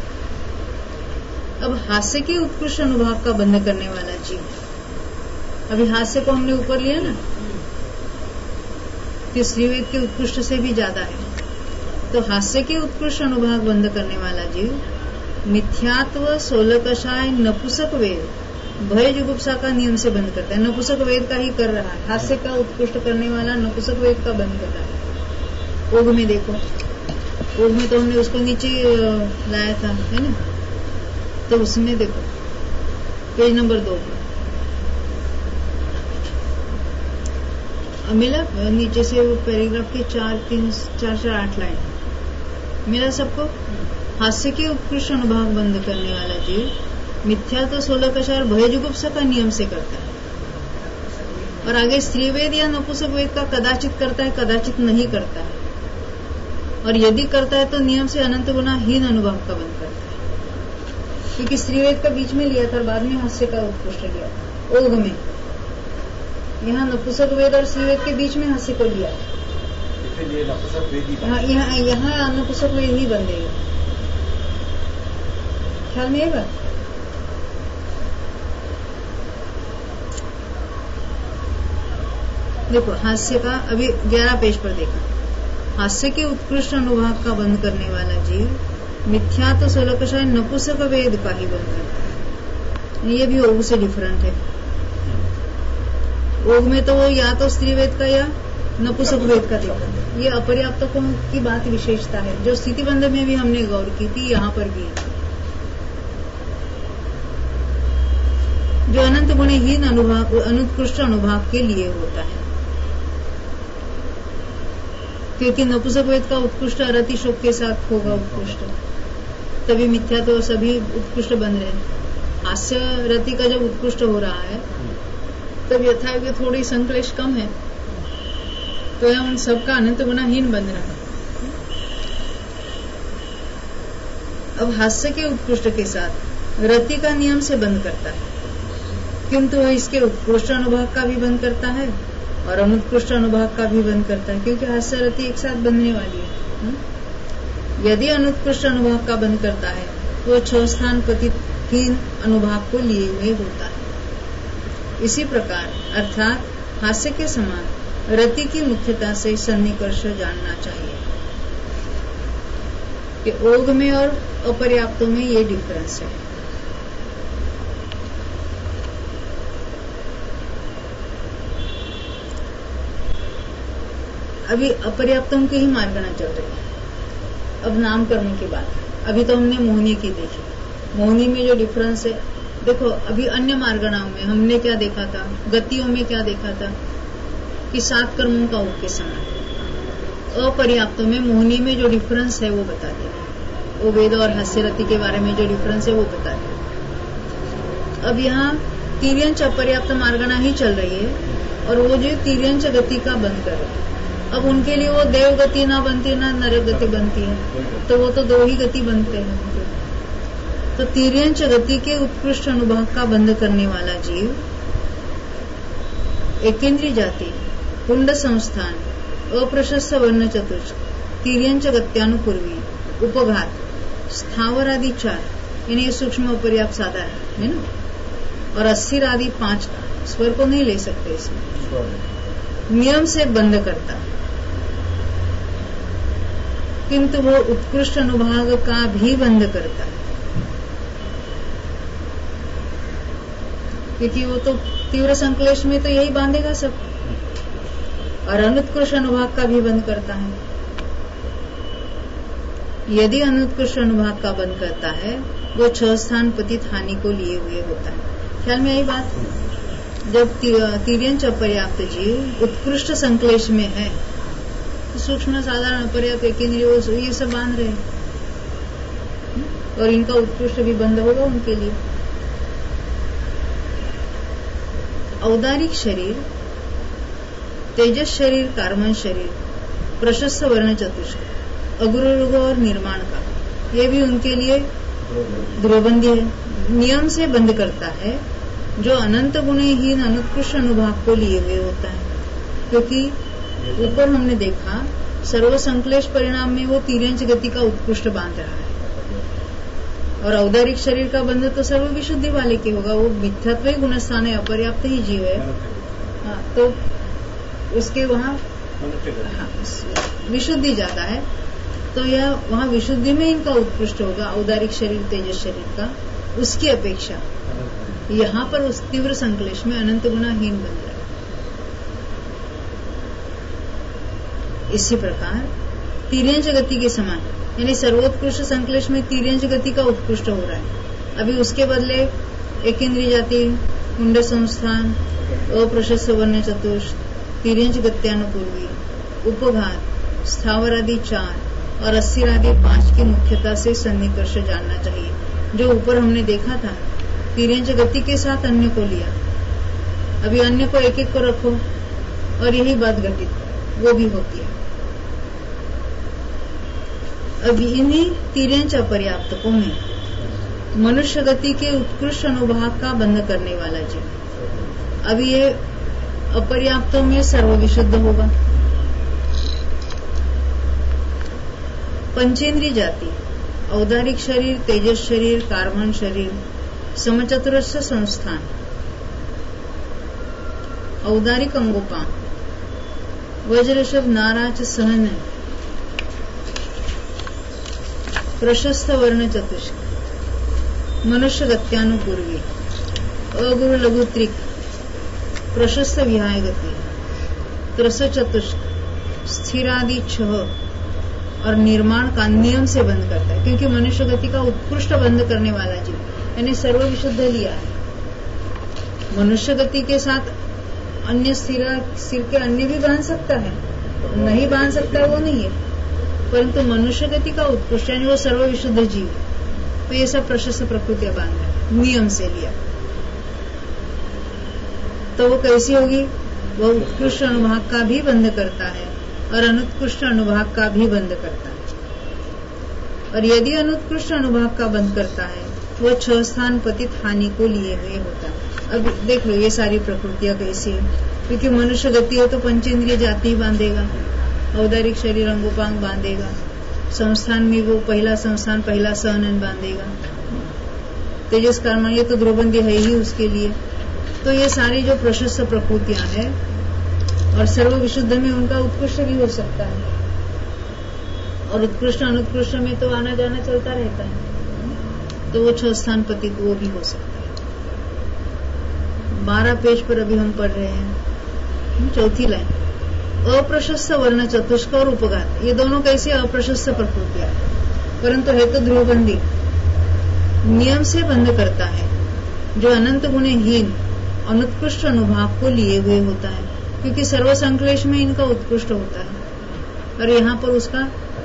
अब हास्य के उत्कृष्ट अनुभाव का बंध करने वाला जीव, अभी हास्य को हमने ऊपर लिया ना कि स्त्रीवेद के उत्कृष्ट से भी ज्यादा है, तो हास्य के उत्कृष्ट अनुभाग बंध करने वाला जीव मिथ्यात्व, सोलह कषाय, नपुंसक वेद भय जुगुप्सा का नियम से बंद करता है। नपुंसक वेद का ही कर रहा है, हास्य का उत्कृष्ट करने वाला नपुंसक वेद का बंद कर रहा है। ओघ में देखो, ओघ में तो हमने उसको नीचे लाया था, है ना, तो उसमें देखो पेज नंबर दो मिला, नीचे से वो पैराग्राफ के चार तीन चार चार आठ लाइन मिला सबको। हास्य के उत्कृष्ट अनुभाग बंद करने वाला जीव मिथ्या तो सोलह कषाय भय जुगुप्सा का नियम से करता है। और आगे स्त्रीवेद या नपुंसक वेद का कदाचित करता है, कदाचित नहीं करता है, और यदि करता है तो नियम से अनंत गुना हीन अनुभाग का बंद करता है। क्योंकि स्त्रीवेद का बीच में लिया था और बाद में हास्य का उत्कृष्ट लिया ओघ में। यहाँ नपुंसक वेद और स्त्रीवेद के बीच में हास्य को लिया, यहाँ यहाँ नपुंसक वेद ही बंदेगा। ख्याल में आएगा? देखो हास्य का अभी ग्यारह पेज पर देखा। हास्य के उत्कृष्ट अनुभाग का बंद करने वाला जीव मिथ्या तो सोलह कषाय नपुंसक वेद का ही बंद करता है। ये भी ओघ से डिफरेंट है। ओघ में तो वो या तो स्त्रीवेद का या नपुंसक वेद का देखा। ये अपर्याप्तकों की बात विशेषता है जो स्थिति बंध में भी हमने गौर की थी, यहाँ पर भी है। जो अनंत गुणहीन अनुभाग अनुत्कृष्ट अनुभाग के लिए होता है, क्योंकि नपुंसक वेद का उत्कृष्ट अरति शोक के साथ होगा उत्कृष्ट, तभी मिथ्या तो सभी उत्कृष्ट बन रहे हैं। हास्य रति का जब उत्कृष्ट हो रहा है तब यथायोग्य थोड़ी संक्लेश कम है, तो यह उन सबका अनंत गुणाहीन बन रहा है। अब हास्य के उत्कृष्ट के साथ रति का नियम से बंद करता है, किंतु वह इसके उत्कृष्ट अनुभाग का भी बंद करता है और अनुत्कृष्ट अनुभाग का भी बंद करता है, क्योंकि हास्य रति एक साथ बनने वाली है। यदि अनुत्कृष्ट अनुभाग का बंद करता है तो छह स्थान पतिहीन अनुभाग को लिए हुए होता है। इसी प्रकार अर्थात हास्य के समान रति की मुख्यता से सन्निकर्ष जानना चाहिए कि ओघ में और अपर्याप्तों में ये डिफरेंस है। अभी अपर्याप्तों की ही मार्गना चल रही है। अब नामकरण की बात, अभी तो हमने मोहिनी की देखी। मोहिनी में जो डिफरेंस है देखो, अभी अन्य मार्गणाओं में हमने क्या देखा था, गतियों में क्या देखा था कि सात कर्मों का ओघ के समान। अपर्याप्तों में मोहिनी में जो डिफरेंस है वो बता देना, वो वेद और हास्य रति के बारे में जो डिफरेंस है वो बता देना। अब यहाँ तिर्यंच अपर्याप्त मार्गणा ही चल रही है और वो जो तिर्यंच गति का बंद कर रहे हैं। अब उनके लिए वो देव गति ना बनती ना नरक गति बनती है, तो वो तो दो ही गति बनते हैं। तो तिर्यंच गति के उत्कृष्ट अनुभाग का बंद करने वाला जीव एकेंद्रीय जाति, कुंड संस्थान, अप्रशस्त वर्ण चतुष्क, तिर्यंच गत्यानुपूर्वी, उपघात, स्थावर आदि चार, यानी सूक्ष्म अपर्याप्त साधारण है ना, और अस्थिर आदि पांच का स्वर को नहीं ले सकते इसमें, नियम से बंद करता, किंतु वो उत्कृष्ट अनुभाग का भी बंद करता है, क्योंकि वो तो तीव्र संक्लेश में तो यही बांधेगा सब, और अनुत्कृष्ट अनुभाग का भी बंद करता है। यदि अनुत्कृष्ट अनुभाग का बंद करता है वो छह स्थान पतित हानि को लिए हुए होता है। ख्याल में आई बात? जब तिर्यंच अपर्याप्त जीव उत्कृष्ट संक्लेश में है तो सूक्ष्म साधारण अपर्याप्त एकेंद्रीय ये सब बांध रहे हैं, और इनका उत्कृष्ट भी बंद होगा उनके लिए। औदारिक शरीर, तेजस शरीर, कार्बन शरीर, प्रशस्त वर्ण चतुष्क, अग्रुरुग और निर्माण का, ये भी उनके लिए ध्रुवबंदी है, नियम से बंद करता है, जो अनंत गुणहीन अनुत्कृष्ट अनुभाग को लिए हुए होता है। क्योंकि ऊपर हमने देखा सर्व संक्लेश परिणाम में वो तिर्यंच गति का उत्कृष्ट बांध रहा है, और औदारिक शरीर का बंध तो सर्व विशुद्धि वाले के होगा, वो मिथ्यात्व ही गुणस्थान है, अपर्याप्त ही जीव है। हाँ, तो उसके वहाँ हाँ, विशुद्धि ज्यादा है, तो यह वहाँ विशुद्धि में इनका उत्कृष्ट होगा, औदारिक शरीर तेजस शरीर का, उसकी अपेक्षा यहाँ पर उस तीव्र संक्लेश में अनंत गुणाहीन बन रहा है। इसी प्रकार तिर्यंच गति के समान, यानी सर्वोत्कृष्ट संक्लेश में तिर्यंच गति का उत्कृष्ट हो रहा है। अभी उसके बदले एक इंद्रिय जाति, कुंड संस्थान, अप्रशस्त वर्ण चतुष्ट, तिर्यंच गत्यानुपूर्वी, उपघात, स्थावर आदि चार और अस्थिर आदि पांच की मुख्यता से सन्निकर्ष जानना चाहिए। जो ऊपर हमने देखा था, तिर्यंच गति के साथ अन्य को लिया, अभी अन्य को एक एक को रखो और यही बात घटित वो भी होती है। अभी इन्हीं तिर्यंच अपर्याप्तकों में मनुष्य गति के उत्कृष्ट अनुभाग का बंध करने वाला जीव, अभी ये अपर्याप्तों में सर्वविशुद्ध होगा। पंचेंद्रिय जाति, औदारिक शरीर, तेजस शरीर, कार्बन शरीर, समचतुरस्र संस्थान, औदारिक अंगोपांग, वज्रशब नाराच सहन, प्रशस्त वर्ण चतुष्क, मनुष्य गत्यानुपूर्वी, अगुरु लघुत्रिक, प्रशस्त विहाय गति, त्रस चतुष्क, स्थिरादि छह और निर्माण का नियम से बंद करता है। क्योंकि मनुष्य गति का उत्कृष्ट बंद करने वाला जीव, यानी सर्वविशुद्ध लिया है। मनुष्य गति के साथ अन्य स्थिर सिर के अन्य भी बांध सकता है, नहीं बांध सकता वो नहीं है, परंतु मनुष्य गति का उत्कृष्ट यानी वो सर्वविशुद्ध जीव, तो ये सब प्रशस्त प्रकृतियां बांध है, नियम से लिया। तो वो कैसी होगी? वो उत्कृष्ट अनुभाग का भी बंध करता है और अनुत्कृष्ट अनुभाग का भी बंध करता है। और यदि अनुत्कृष्ट अनुभाग का बंध करता है, वो छह स्थान पतित हानि को लिए हुए होता है। अब देख लो ये सारी प्रकृतियां कैसी है, क्योंकि मनुष्य गति हो तो पंचेंद्रिय जाति बांधेगा, औदारिक शरीर अंगोपांग बांधेगा, संस्थान में वो पहला संस्थान पहला सहनन बांधेगा, तेजस कर्म ये तो ध्रुवबंदी है ही उसके लिए। तो ये सारी जो प्रशस्त प्रकृतियां हैं और सर्व विशुद्ध में उनका उत्कृष्ट भी हो सकता है, और उत्कृष्ट अनुत्कृष्ट में तो आना जाना चलता रहता है, तो वो छह स्थान पतित वो भी हो सकता है। बारह पेज पर अभी हम पढ़ रहे हैं, चौथी लाइन, अप्रशस्त वर्ण चतुष्क और उपघात, ये दोनों कैसे अप्रशस्त प्रकृतियां, परंतु है तो ध्रुवबंदी, नियम से बंद करता है, जो अनंत गुणहीन अनुत्कृष्ट अनुभाग को लिए हुए होता है, क्योंकि सर्व संक्लेश में इनका उत्कृष्ट होता है। और यहाँ पर उसका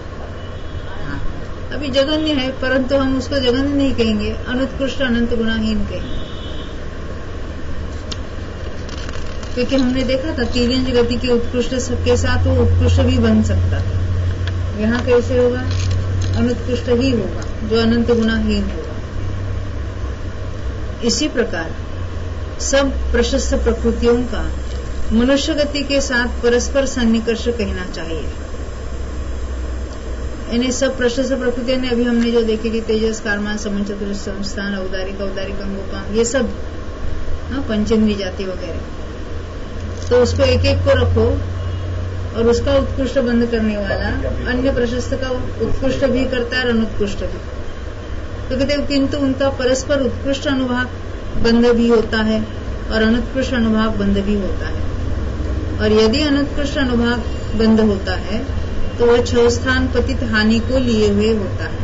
अभी जगन्य है, परंतु हम उसको जगन्य नहीं कहेंगे, अनुत्कृष्ट अनंत गुणाहीन कहेंगे। क्योंकि हमने देखा था तिर्यंच गति के उत्कृष्ट के साथ वो उत्कृष्ट भी बन सकता है। यहाँ कैसे होगा? अनुत्कृष्ट ही होगा, जो अनंत गुणाहीन होगा। इसी प्रकार सब प्रशस्त प्रकृतियों का मनुष्य गति के साथ परस्पर सन्निकर्ष कहना चाहिए। यानी सब प्रशस्त प्रकृतियों ने अभी हमने जो देखे कि तेजस कार्मान समचतुर संस्थान औदारिक औदारिक अंगोपांग ये सब पंचेंद्रिय जाति वगैरह, तो उसको एक एक को रखो और उसका उत्कृष्ट बंद करने वाला अन्य प्रशस्त का उत्कृष्ट भी करता है और अनुत्कृष्ट भी। तो कहते किंतु उनका परस्पर उत्कृष्ट अनुभाग बंध भी होता है और अनुत्कृष्ट अनुभाग बंध भी होता है। और यदि अनुत्कृष्ट अनुभाग बंध होता है तो वह छह स्थान पतित हानि को लिए हुए होता है।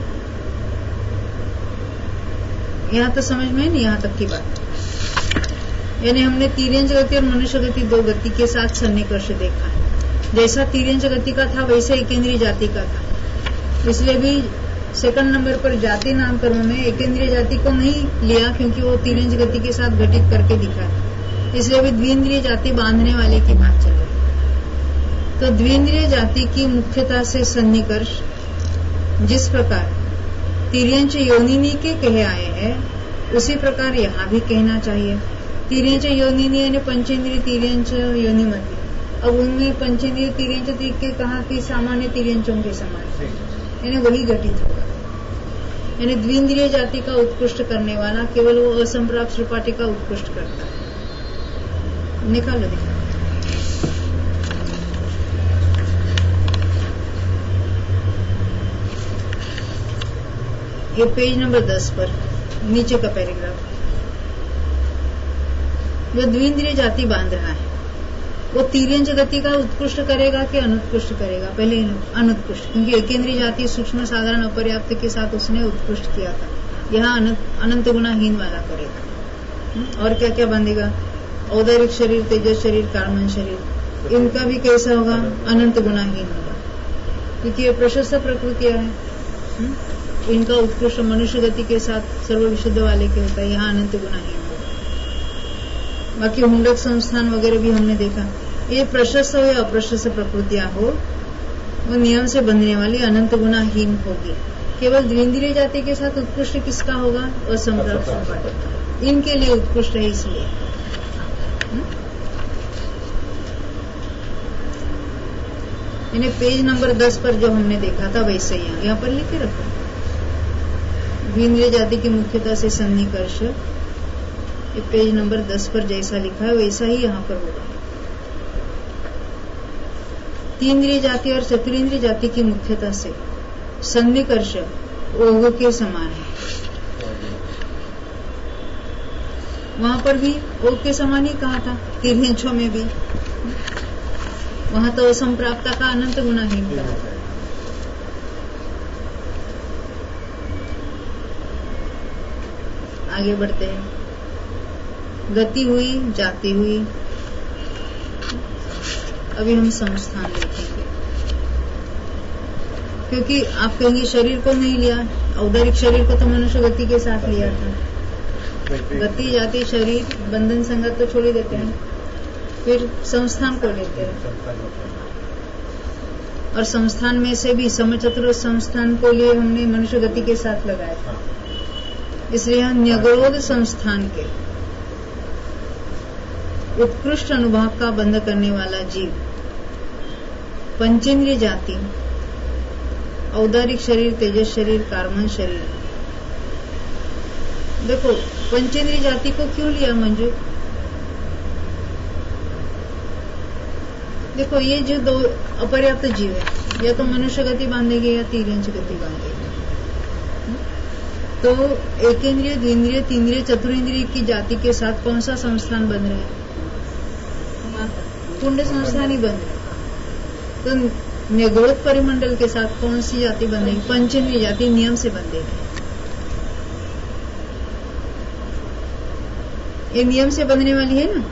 यहाँ तो समझ में नहीं, यहाँ तक की बात। यानी हमने तिर्यंच गति और मनुष्य गति दो गति के साथ सन्निकर्ष देखा है। जैसा तिर्यंच गति का था वैसे एकेंद्रिय जाति का था, इसलिए भी सेकंड नंबर पर जाति नामकरण में एकेंद्रिय जाति को नहीं लिया, क्योंकि वो तिर्यंच गति के साथ घटित करके दिखा, इसलिए भी द्विंद्रिय जाति बांधने वाले की बात चल रही। तो द्विंद्रिय जाति की मुख्यता से सन्निकर्ष जिस प्रकार तिर्यंच योनिनी के कहे आए हैं, उसी प्रकार यहाँ भी कहना चाहिए। तिर्यंच योनिनी यानी पंचेंद्रिय तिर्यंच योनि मध्य, अब उनमें पंचेंद्रिय तिर्यंच के कहा कि सामान्य तिर्यंचों के समान, यानी वही घटित होगा। यानी द्विंद्रिय जाति का उत्कृष्ट करने वाला केवल वो असंप्राप्त श्रुपाटी का उत्कृष्ट करता है। निकालो दिखा, ये पेज नंबर दस पर नीचे का पैराग्राफ। जो द्विंद्रिय जाति बांध रहा है वो तीर्यंच गति का उत्कृष्ट करेगा कि अनुत्कृष्ट करेगा? पहले अनुत्कृष्ट, क्योंकि एकेंद्रीय जाति सूक्ष्म साधारण अपर्याप्त के साथ उसने उत्कृष्ट किया था। यहाँ अनंत गुणाहीन वाला करेगा। और क्या क्या बांधेगा? औदारिक शरीर, तेजस शरीर, कार्मन शरीर, इनका भी कैसा होगा? अनंत गुणाहीन होगा, क्योंकि ये प्रशस्त प्रकृतियां है। इनका उत्कृष्ट मनुष्य गति के साथ सर्व विशुद्ध वाले के होता है, यहाँ अनंत गुणाहीन होगा। बाकी हुंडक संस्थान वगैरह भी हमने देखा, ये प्रशस्त हो या अप्रशस्त प्रकृतियां हो, वो नियम से बंधने वाली अनंत गुणाहीन होगी। केवल द्विंद्रिय जाति के साथ उत्कृष्ट किसका होगा? असंप्राप्त संपादक, इनके लिए उत्कृष्ट है। इसलिए इन्हें पेज नंबर दस पर जो हमने देखा था वैसे ही यहाँ पर लिख के रखो। द्विंद्रिय जाति की मुख्यता से सन्निकर्ष, ये पेज नंबर दस पर जैसा लिखा है वैसा ही यहाँ पर होगा। तीन्द्रिय जाति और चतुरिंद्रिय जाति की मुख्यता से सन्निकर्ष ओघ के समान है। वहां पर भी ओघ के समान ही कहा था, तिर्यंचों में भी। वहां तो असंप्राप्ता का अनंत गुणाहीन कहा था। आगे बढ़ते हैं। गति हुई, जाति हुई। अभी हम संस्थान देखेंगे, क्योंकि आप कहेंगे शरीर को नहीं लिया, औदारिक शरीर को तो मनुष्य गति के साथ लिया था। गति, जाति, शरीर, बंधन, संगत तो छोड़ ही देते हैं, फिर संस्थान को लेते हैं। और संस्थान में से भी समचतुर संस्थान को लिए हमने मनुष्य गति के साथ लगाया था। इसलिए हम न्यगरोध संस्थान के उत्कृष्ट अनुभाग का बंध करने वाला जीव, पंचेंद्रिय जाति, औदारिक शरीर, तेजस शरीर, कार्मन शरीर। देखो पंचेंद्रिय जाति को क्यों लिया मंजू? देखो ये जो दो अपर्याप्त जीव है, या तो मनुष्य गति बांधेगी या तिर्यंच गति बांधेगी। तो एकेंद्रिय, द्विंद्रिय, तीन्द्रिय, चतुरेंद्रिय की जाति के साथ कौन सा संस्थान बन रहा है? कुंड संस्थान ही बन रहा है। तो न्यगरोध परिमंडल के साथ कौन सी जाति बंधेगी? पंचेंद्रिय जाति नियम से बंधेगी। ये नियम से बंधने वाली है ना।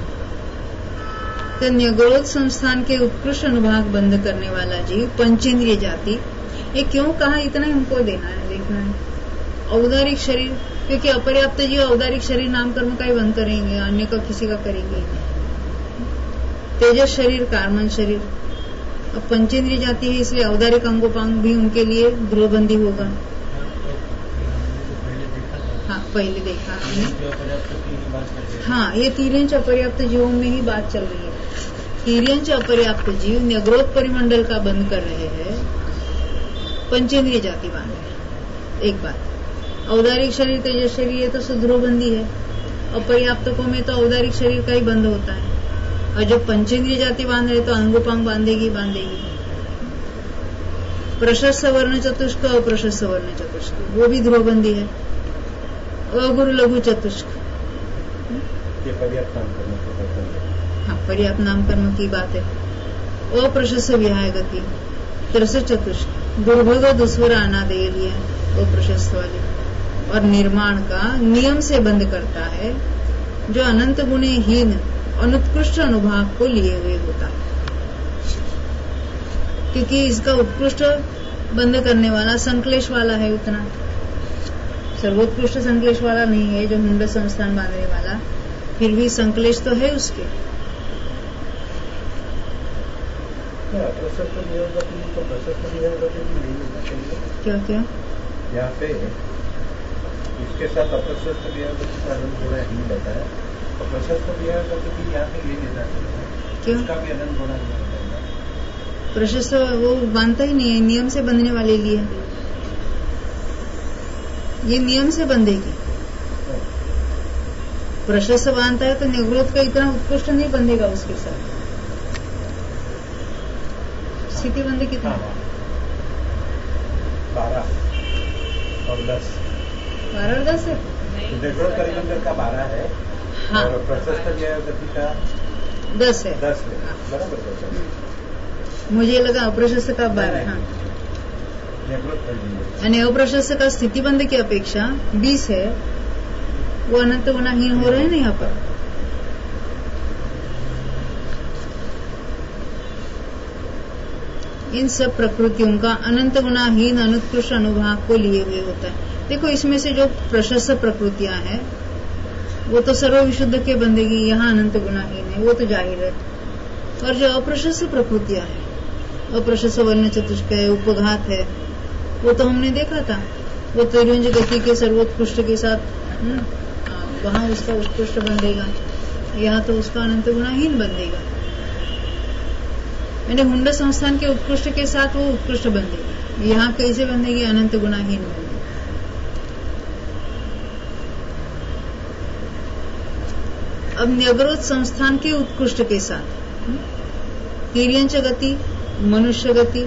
तो न्यगरोध संस्थान के उत्कृष्ट अनुभाग बंध करने वाला जीव पंचेंद्रिय जाति। ये क्यों कहा? इतना ही हमको देना है, देखना है। औदारिक शरीर, क्योंकि अपर्याप्त जीव औदारिक शरीर नाम कर्म का ही बंद करेंगे, अन्य का किसी का करेंगे। तेजस शरीर, कार्मन शरीर। अब पंचेंद्रिय जाति है, इसलिए औदारिक अंगोपांग भी उनके लिए गृहबंदी होगा। हाँ पहले देखा हमने। हाँ ये तिर्यंच अपर्याप्त जीवों में ही बात चल रही है। तिर्यंच अपर्याप्त जीव न्यगरोध परिमंडल का बंद कर रहे हैं, पंचेंद्रिय जाति बांध रहे। एक बात, औदारिक शरीर, तेजस शरीर, ये तो सुध्रुबंदी है। अपर्याप्तकों में तो औदारिक शरीर का ही बंद होता है, और जब पंचेंद्रिय जाति बांध रहे तो अंगोपांग बांधेगी बांधेगी। प्रशस्त वर्ण चतुष्क, अप्रशस्त वर्ण चतुष्क, वो भी ध्रुवबंदी है। अगुरु लघु चतुष्क, ये पर्याप्त नाम कर्म। हाँ पर्याप्त नाम कर्म की बात है। अप्रशस्त विहाय गति, त्रस चतुष्क, दुर्भग दुस्वर अनादेय लिया, अप्रशस्त वाली। और निर्माण का नियम से बंद करता है, जो अनंत गुणहीन अनुत्कृष्ट अनुभाग को लिए हुए होता है। क्योंकि इसका उत्कृष्ट बंद करने वाला संक्लेश वाला है, उतना सर्वोत्कृष्ट संक्लेश वाला नहीं है जो मुंड संस्थान बांधने वाला। फिर भी संक्लेश तो है उसके। क्या क्या यहाँ पे इसके साथ अप्रशस्त विहागति का अनंत गुणा ही रहता है, और प्रशस्त विहागति भी यहाँ पे ये देता है। क्यों? उसका भी अनंत गुणा ही रहता है। प्रशस्त वो बांधता ही नहीं है, नियम से बंधने वाले लिए ये नियम से बंधेगी। प्रशस्त बांधता है तो न्यगरोध का इतना उत्कृष्ट नहीं बंधेगा उसके साथ। स्थिति बंधे कितना? बारह और दस। बारह और दस है। न्यगरोध परिमंडल का बारह है, हाँ। और प्रशस्त व्यय गति का दस है। दस है, बराबर दस है। मुझे लगा अप्रशस्त का बारह। हाँ, यानी अप्रशस्त का स्थिति बंध की अपेक्षा बीस है, वो अनंत गुणाहीन हो रहे हैं ना यहाँ पर। इन सब प्रकृतियों का अनंत गुणाहीन अनुत्कृष्ट अनुभाग को लिए हुए होता है। देखो, इसमें से जो प्रशस्त प्रकृतियां हैं वो तो सर्व विशुद्ध के बंदेगी, यहाँ अनंत गुणाहीन है, वो तो जाहिर है। और जो अप्रशस्त प्रकृतियां हैं, अप्रशस्त वर्ण चतुष्क है, उपघात है, वो तो हमने देखा था, वो तिर्यंज गति के सर्वोत्कृष्ट के साथ वहां उसका उत्कृष्ट बंधेगा, यहाँ तो उसका अनंत गुणाहीन बंधेगा। यानी हुंड संस्थान के उत्कृष्ट के साथ वो उत्कृष्ट बंधेगी, यहाँ कैसे बंधेगी? अनंत गुणाहीन बंधेगी। अब न्यग्रोध संस्थान के उत्कृष्ट के साथ तिर्यंच गति, मनुष्य गति,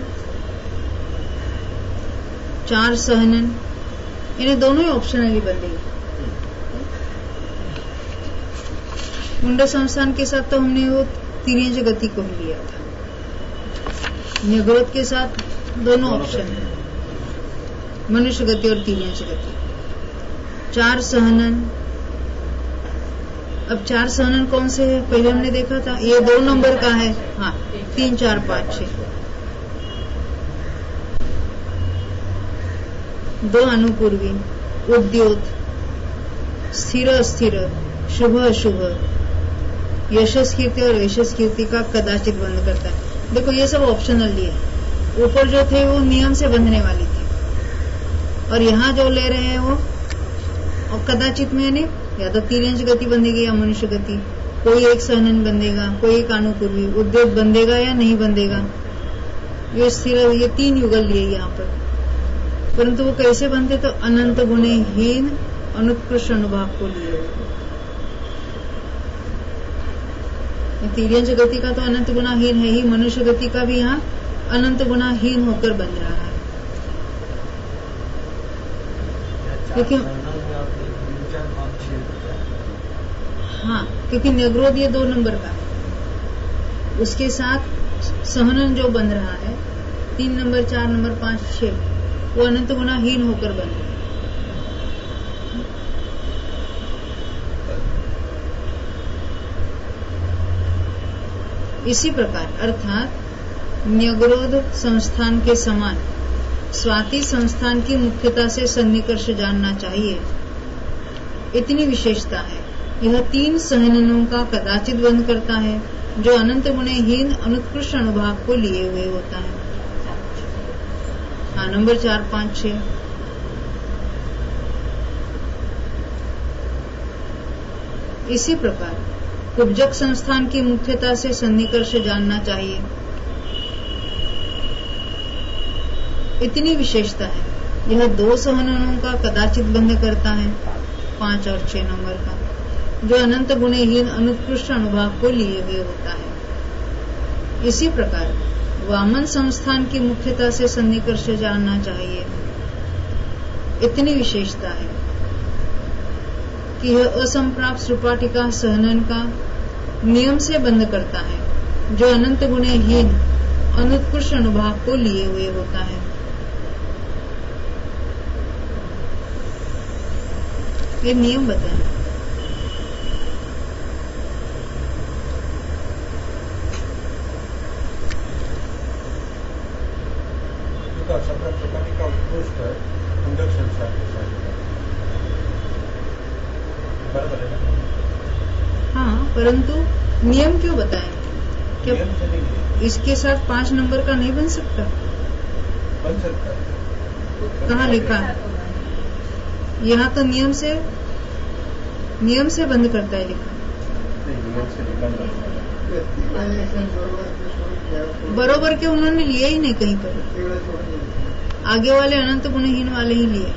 चार सहनन, इन्हें दोनों ही ऑप्शनली बंधेगी। मुंड संस्थान के साथ तो हमने वो तिर्यंच गति को ही लिया था, न्यग्रोध के साथ दोनों ऑप्शन है, मनुष्य गति और तिर्यंच गति। चार सहनन, अब चार सहनन कौन से है? पहले हमने देखा था, ये दो नंबर का है। हाँ, तीन चार पाँच छह, दो अनुपूर्वी, उद्योत, स्थिर अस्थिर, शुभ अशुभ, यशस कीर्ति और यशस कीर्ति का कदाचित बंद करता है। देखो, ये सब ऑप्शनल लिए, ऊपर जो थे वो नियम से बंधने वाली थी, और यहाँ जो ले रहे हैं वो और कदाचित में यानी या तो तिर्यंच गति बंधेगी या मनुष्य गति, कोई एक सहनन बंधेगा, कोई एक अनुपूर्वी, उद्योग बंधेगा या नहीं बंधेगा। ये स्थिर, ये तीन युगल लिए यहाँ पर, परंतु वो कैसे बनते? तो अनंत गुणहीन अनुत्कृष्ट अनुभाग को लिए। तिर्यंच गति का तो अनंत गुणाहीन है ही, मनुष्य गति का भी यहाँ अनंत गुणाहीन होकर बन रहा है। क्योंकि हाँ, क्योंकि न्यग्रोध ये दो नंबर का है, उसके साथ सहनन जो बन रहा है तीन नंबर, चार नंबर, पांच, छह, वो अनंत गुणाहीन होकर बन रहा है। इसी प्रकार अर्थात न्यग्रोध संस्थान के समान स्वाति संस्थान की मुख्यता से सन्निकर्ष जानना चाहिए। इतनी विशेषता है, यह तीन सहननों का कदाचित बंद करता है, जो अनंत गुणहीन अनुत्कृष्ट अनुभाग को लिए हुए होता है। हाँ, नंबर चार, पांच, छह। इसी प्रकार कुब्जक संस्थान की मुख्यता से सन्निकर्ष जानना चाहिए। इतनी विशेषता है, यह दो सहननों का कदाचित बंद करता है, पांच और छह नंबर का, जो अनंत गुणहीन अनुत्कृष्ट अनुभाग को लिए हुए होता है। इसी प्रकार वामन संस्थान की मुख्यता से सन्निकर्ष जानना चाहिए। इतनी विशेषता है कि यह असंप्राप्त सुपाटिका सहनन का नियम से बंद करता है, जो अनंत गुणहीन अनुत्कृष्ट अनुभाग को लिए हुए होता है। ये नियम बताएं। सुपाटिका उत्कृष्ट कुंडक संस्थान के साथ बराबर है ना? हाँ, परंतु नियम क्यों बताएं? क्या नियम से नहीं, इसके साथ पांच नंबर का नहीं बन सकता? बन सकता है। कहाँ लिखा? यहाँ तो नियम से नियम से बंद करता है लिखा। नहीं, नियम से निकाल बरोबर के उन्होंने लिए ही नहीं कहीं पर, आगे वाले अनंत गुणहीन वाले ही लिए।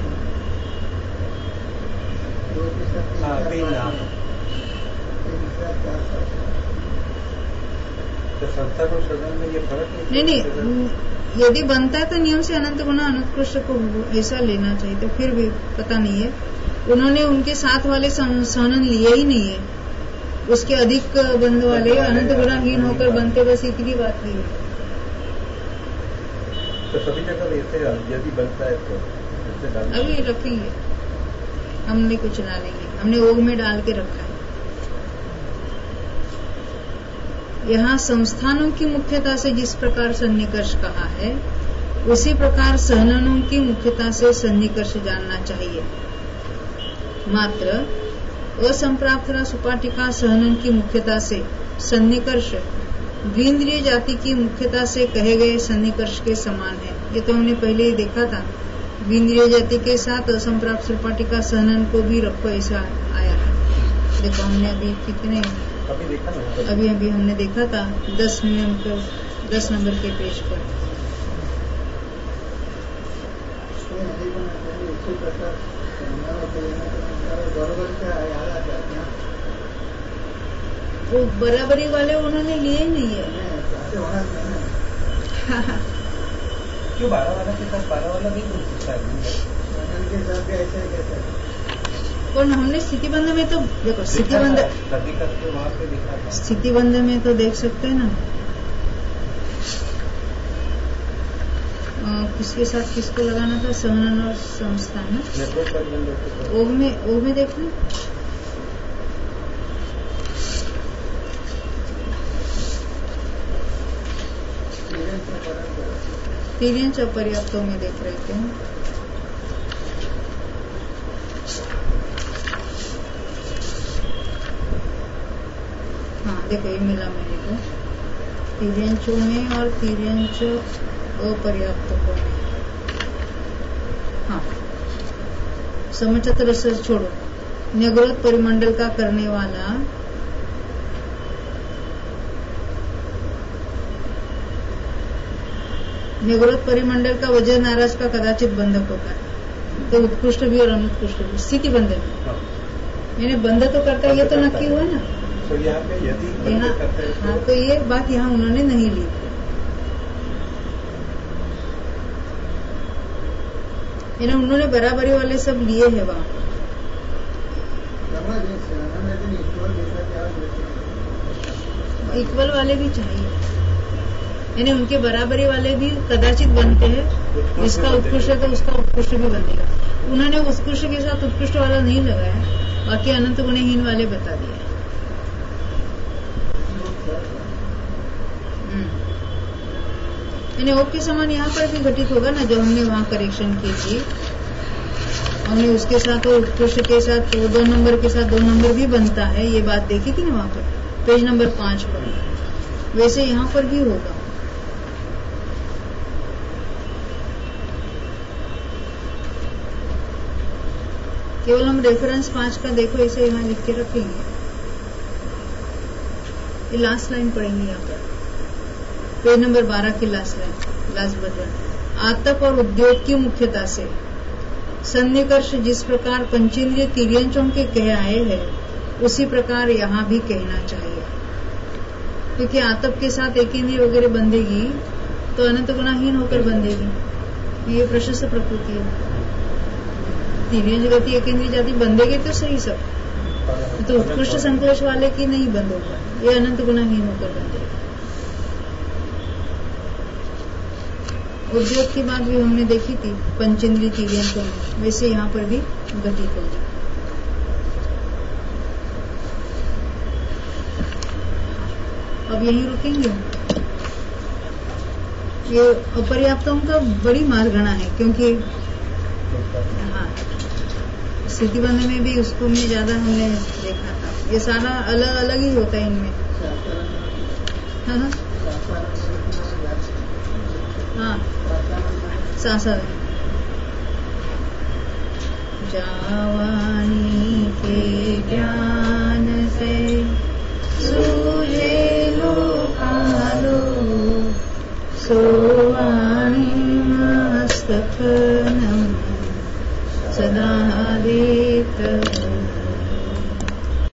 तो संस्थान और सदन में ये फर्क नहीं नहीं, यदि बनता है तो नियम से अनंत गुणा अनुत्कृष्ट को ऐसा लेना चाहिए, तो फिर भी पता नहीं है, उन्होंने उनके साथ वाले सहनन लिए ही नहीं है, उसके अधिक बंध वाले अनंत गुणाहीन होकर बनते, बस इतनी बात ही है। तो सभी जगह वैसे यदि बनता है तो अभी रखेंगे, हमने कुछ डालेंगे, हमने ओग में डाल के रखा है। यहाँ संस्थानों की मुख्यता से जिस प्रकार सन्निकर्ष कहा है, उसी प्रकार सहननों की मुख्यता से सन्निकर्ष जानना चाहिए। मात्र असंप्राप्तरा सुपाटिका सहनन की मुख्यता से सन्निकर्ष द्विंद्रिय जाति की मुख्यता से कहे गए सन्निकर्ष के समान है। ये तो हमने पहले ही देखा था। द्विंद्रिय जाति के साथ असंप्राप्त सुपाटिका सहनन को भी रखो, ऐसा आया है। देखो हमने अभी कितने अभी देखा ना, अभी अभी हमने देखा था दस नंबर दस नंबर के पेज पर। वो बराबरी वाले उन्होंने लिए नहीं है। क्यों बारह वाला के साथ बारह वाला नहीं बन सकता है? कौन? हमने स्थिति बंध में तो देखो, स्थिति बंध स्थिति बंध में तो देख सकते हैं ना, आ, किसके साथ किसको लगाना था, सहनन और संस्थान। ओग में ओग में देख लें। तीर्यंच अपर्याप्तों में देख रहे थे। हाँ देखो, ये मिला मेरे को तीर्यंचों में और तीर्यंच अपर्याप्तों में। हाँ, समचत रस छोड़ो। न्यग्रोध परिमंडल का करने वाला न्यग्रोध परिमंडल का वजह नाराज का कदाचित बंधक होता है, तो उत्कृष्ट भी और अनुत्कृष्ट भी स्थिति बंध में मैंने बंध तो करता है, ये तो नक्की हुआ ना। तो यहाँ पे यदि यहाँ हाँ, तो ये बात यहाँ उन्होंने नहीं ली। उन्होंने बराबरी वाले सब लिए हैं वहाँ। इक्वल वाले भी चाहिए, यानी उनके बराबरी वाले भी कदाचित बनते हैं। जिसका उत्कृष्ट है तो उसका उत्कृष्ट भी बनेगा। उन्होंने उत्कृष्ट के साथ उत्कृष्ट वाला नहीं लगाया, बाकी अनंत गुणहीन वाले बता दिए। यानी ओग के समान यहाँ पर भी घटित होगा ना, जो हमने वहाँ करेक्शन की थी। हमने उसके साथ और उत्कृष्ट के साथ तो दो नंबर के साथ दो नंबर भी बनता है, ये बात देखी थी ना वहाँ पर, पेज नंबर पांच पर। वैसे यहाँ पर भी होगा। केवल हम रेफरेंस पांच का देखो, इसे यहाँ लिख के रखेंगे। ये लास्ट लाइन पढ़ेंगे यहाँ पर, पेज नंबर बारह की लास्ट लाइन, लास्ट बटन। आतप और उद्योग की मुख्यता से सन्निकर्ष जिस प्रकार पंचेंद्रिय तिर्यंचों के कह आए हैं, उसी प्रकार यहाँ भी कहना चाहिए। क्योंकि आतप के साथ एक इंद्रिय वगैरह बंधेगी तो अनंत गुणाहीन होकर बंधेगी। ये प्रशस्त प्रकृति है। तिर्यंच गति एक इंद्रिय जाति बंधेगी तो सही सब, तो उत्कृष्ट संकलेश वाले की नहीं बंद होगा, ये अनंत गुणाहीन होकर बंधेगी। उद्योग की बात भी हमने देखी थी पंचेंद्रिय तिर्यंचों में, वैसे यहाँ पर भी घटित होगी। अब यहीं रुकेंगे। ये अपर्याप्तों का बड़ी मार्गणा है, क्योंकि हाँ स्थिति बंध में भी उसको में ज्यादा हमने देखा था। ये सारा अलग अलग ही होता है इनमें। हाँ हाँ हाँ सासर जावानी के ज्ञान से सूझे लोकालो सोवाणी मस्तकनम सदा दे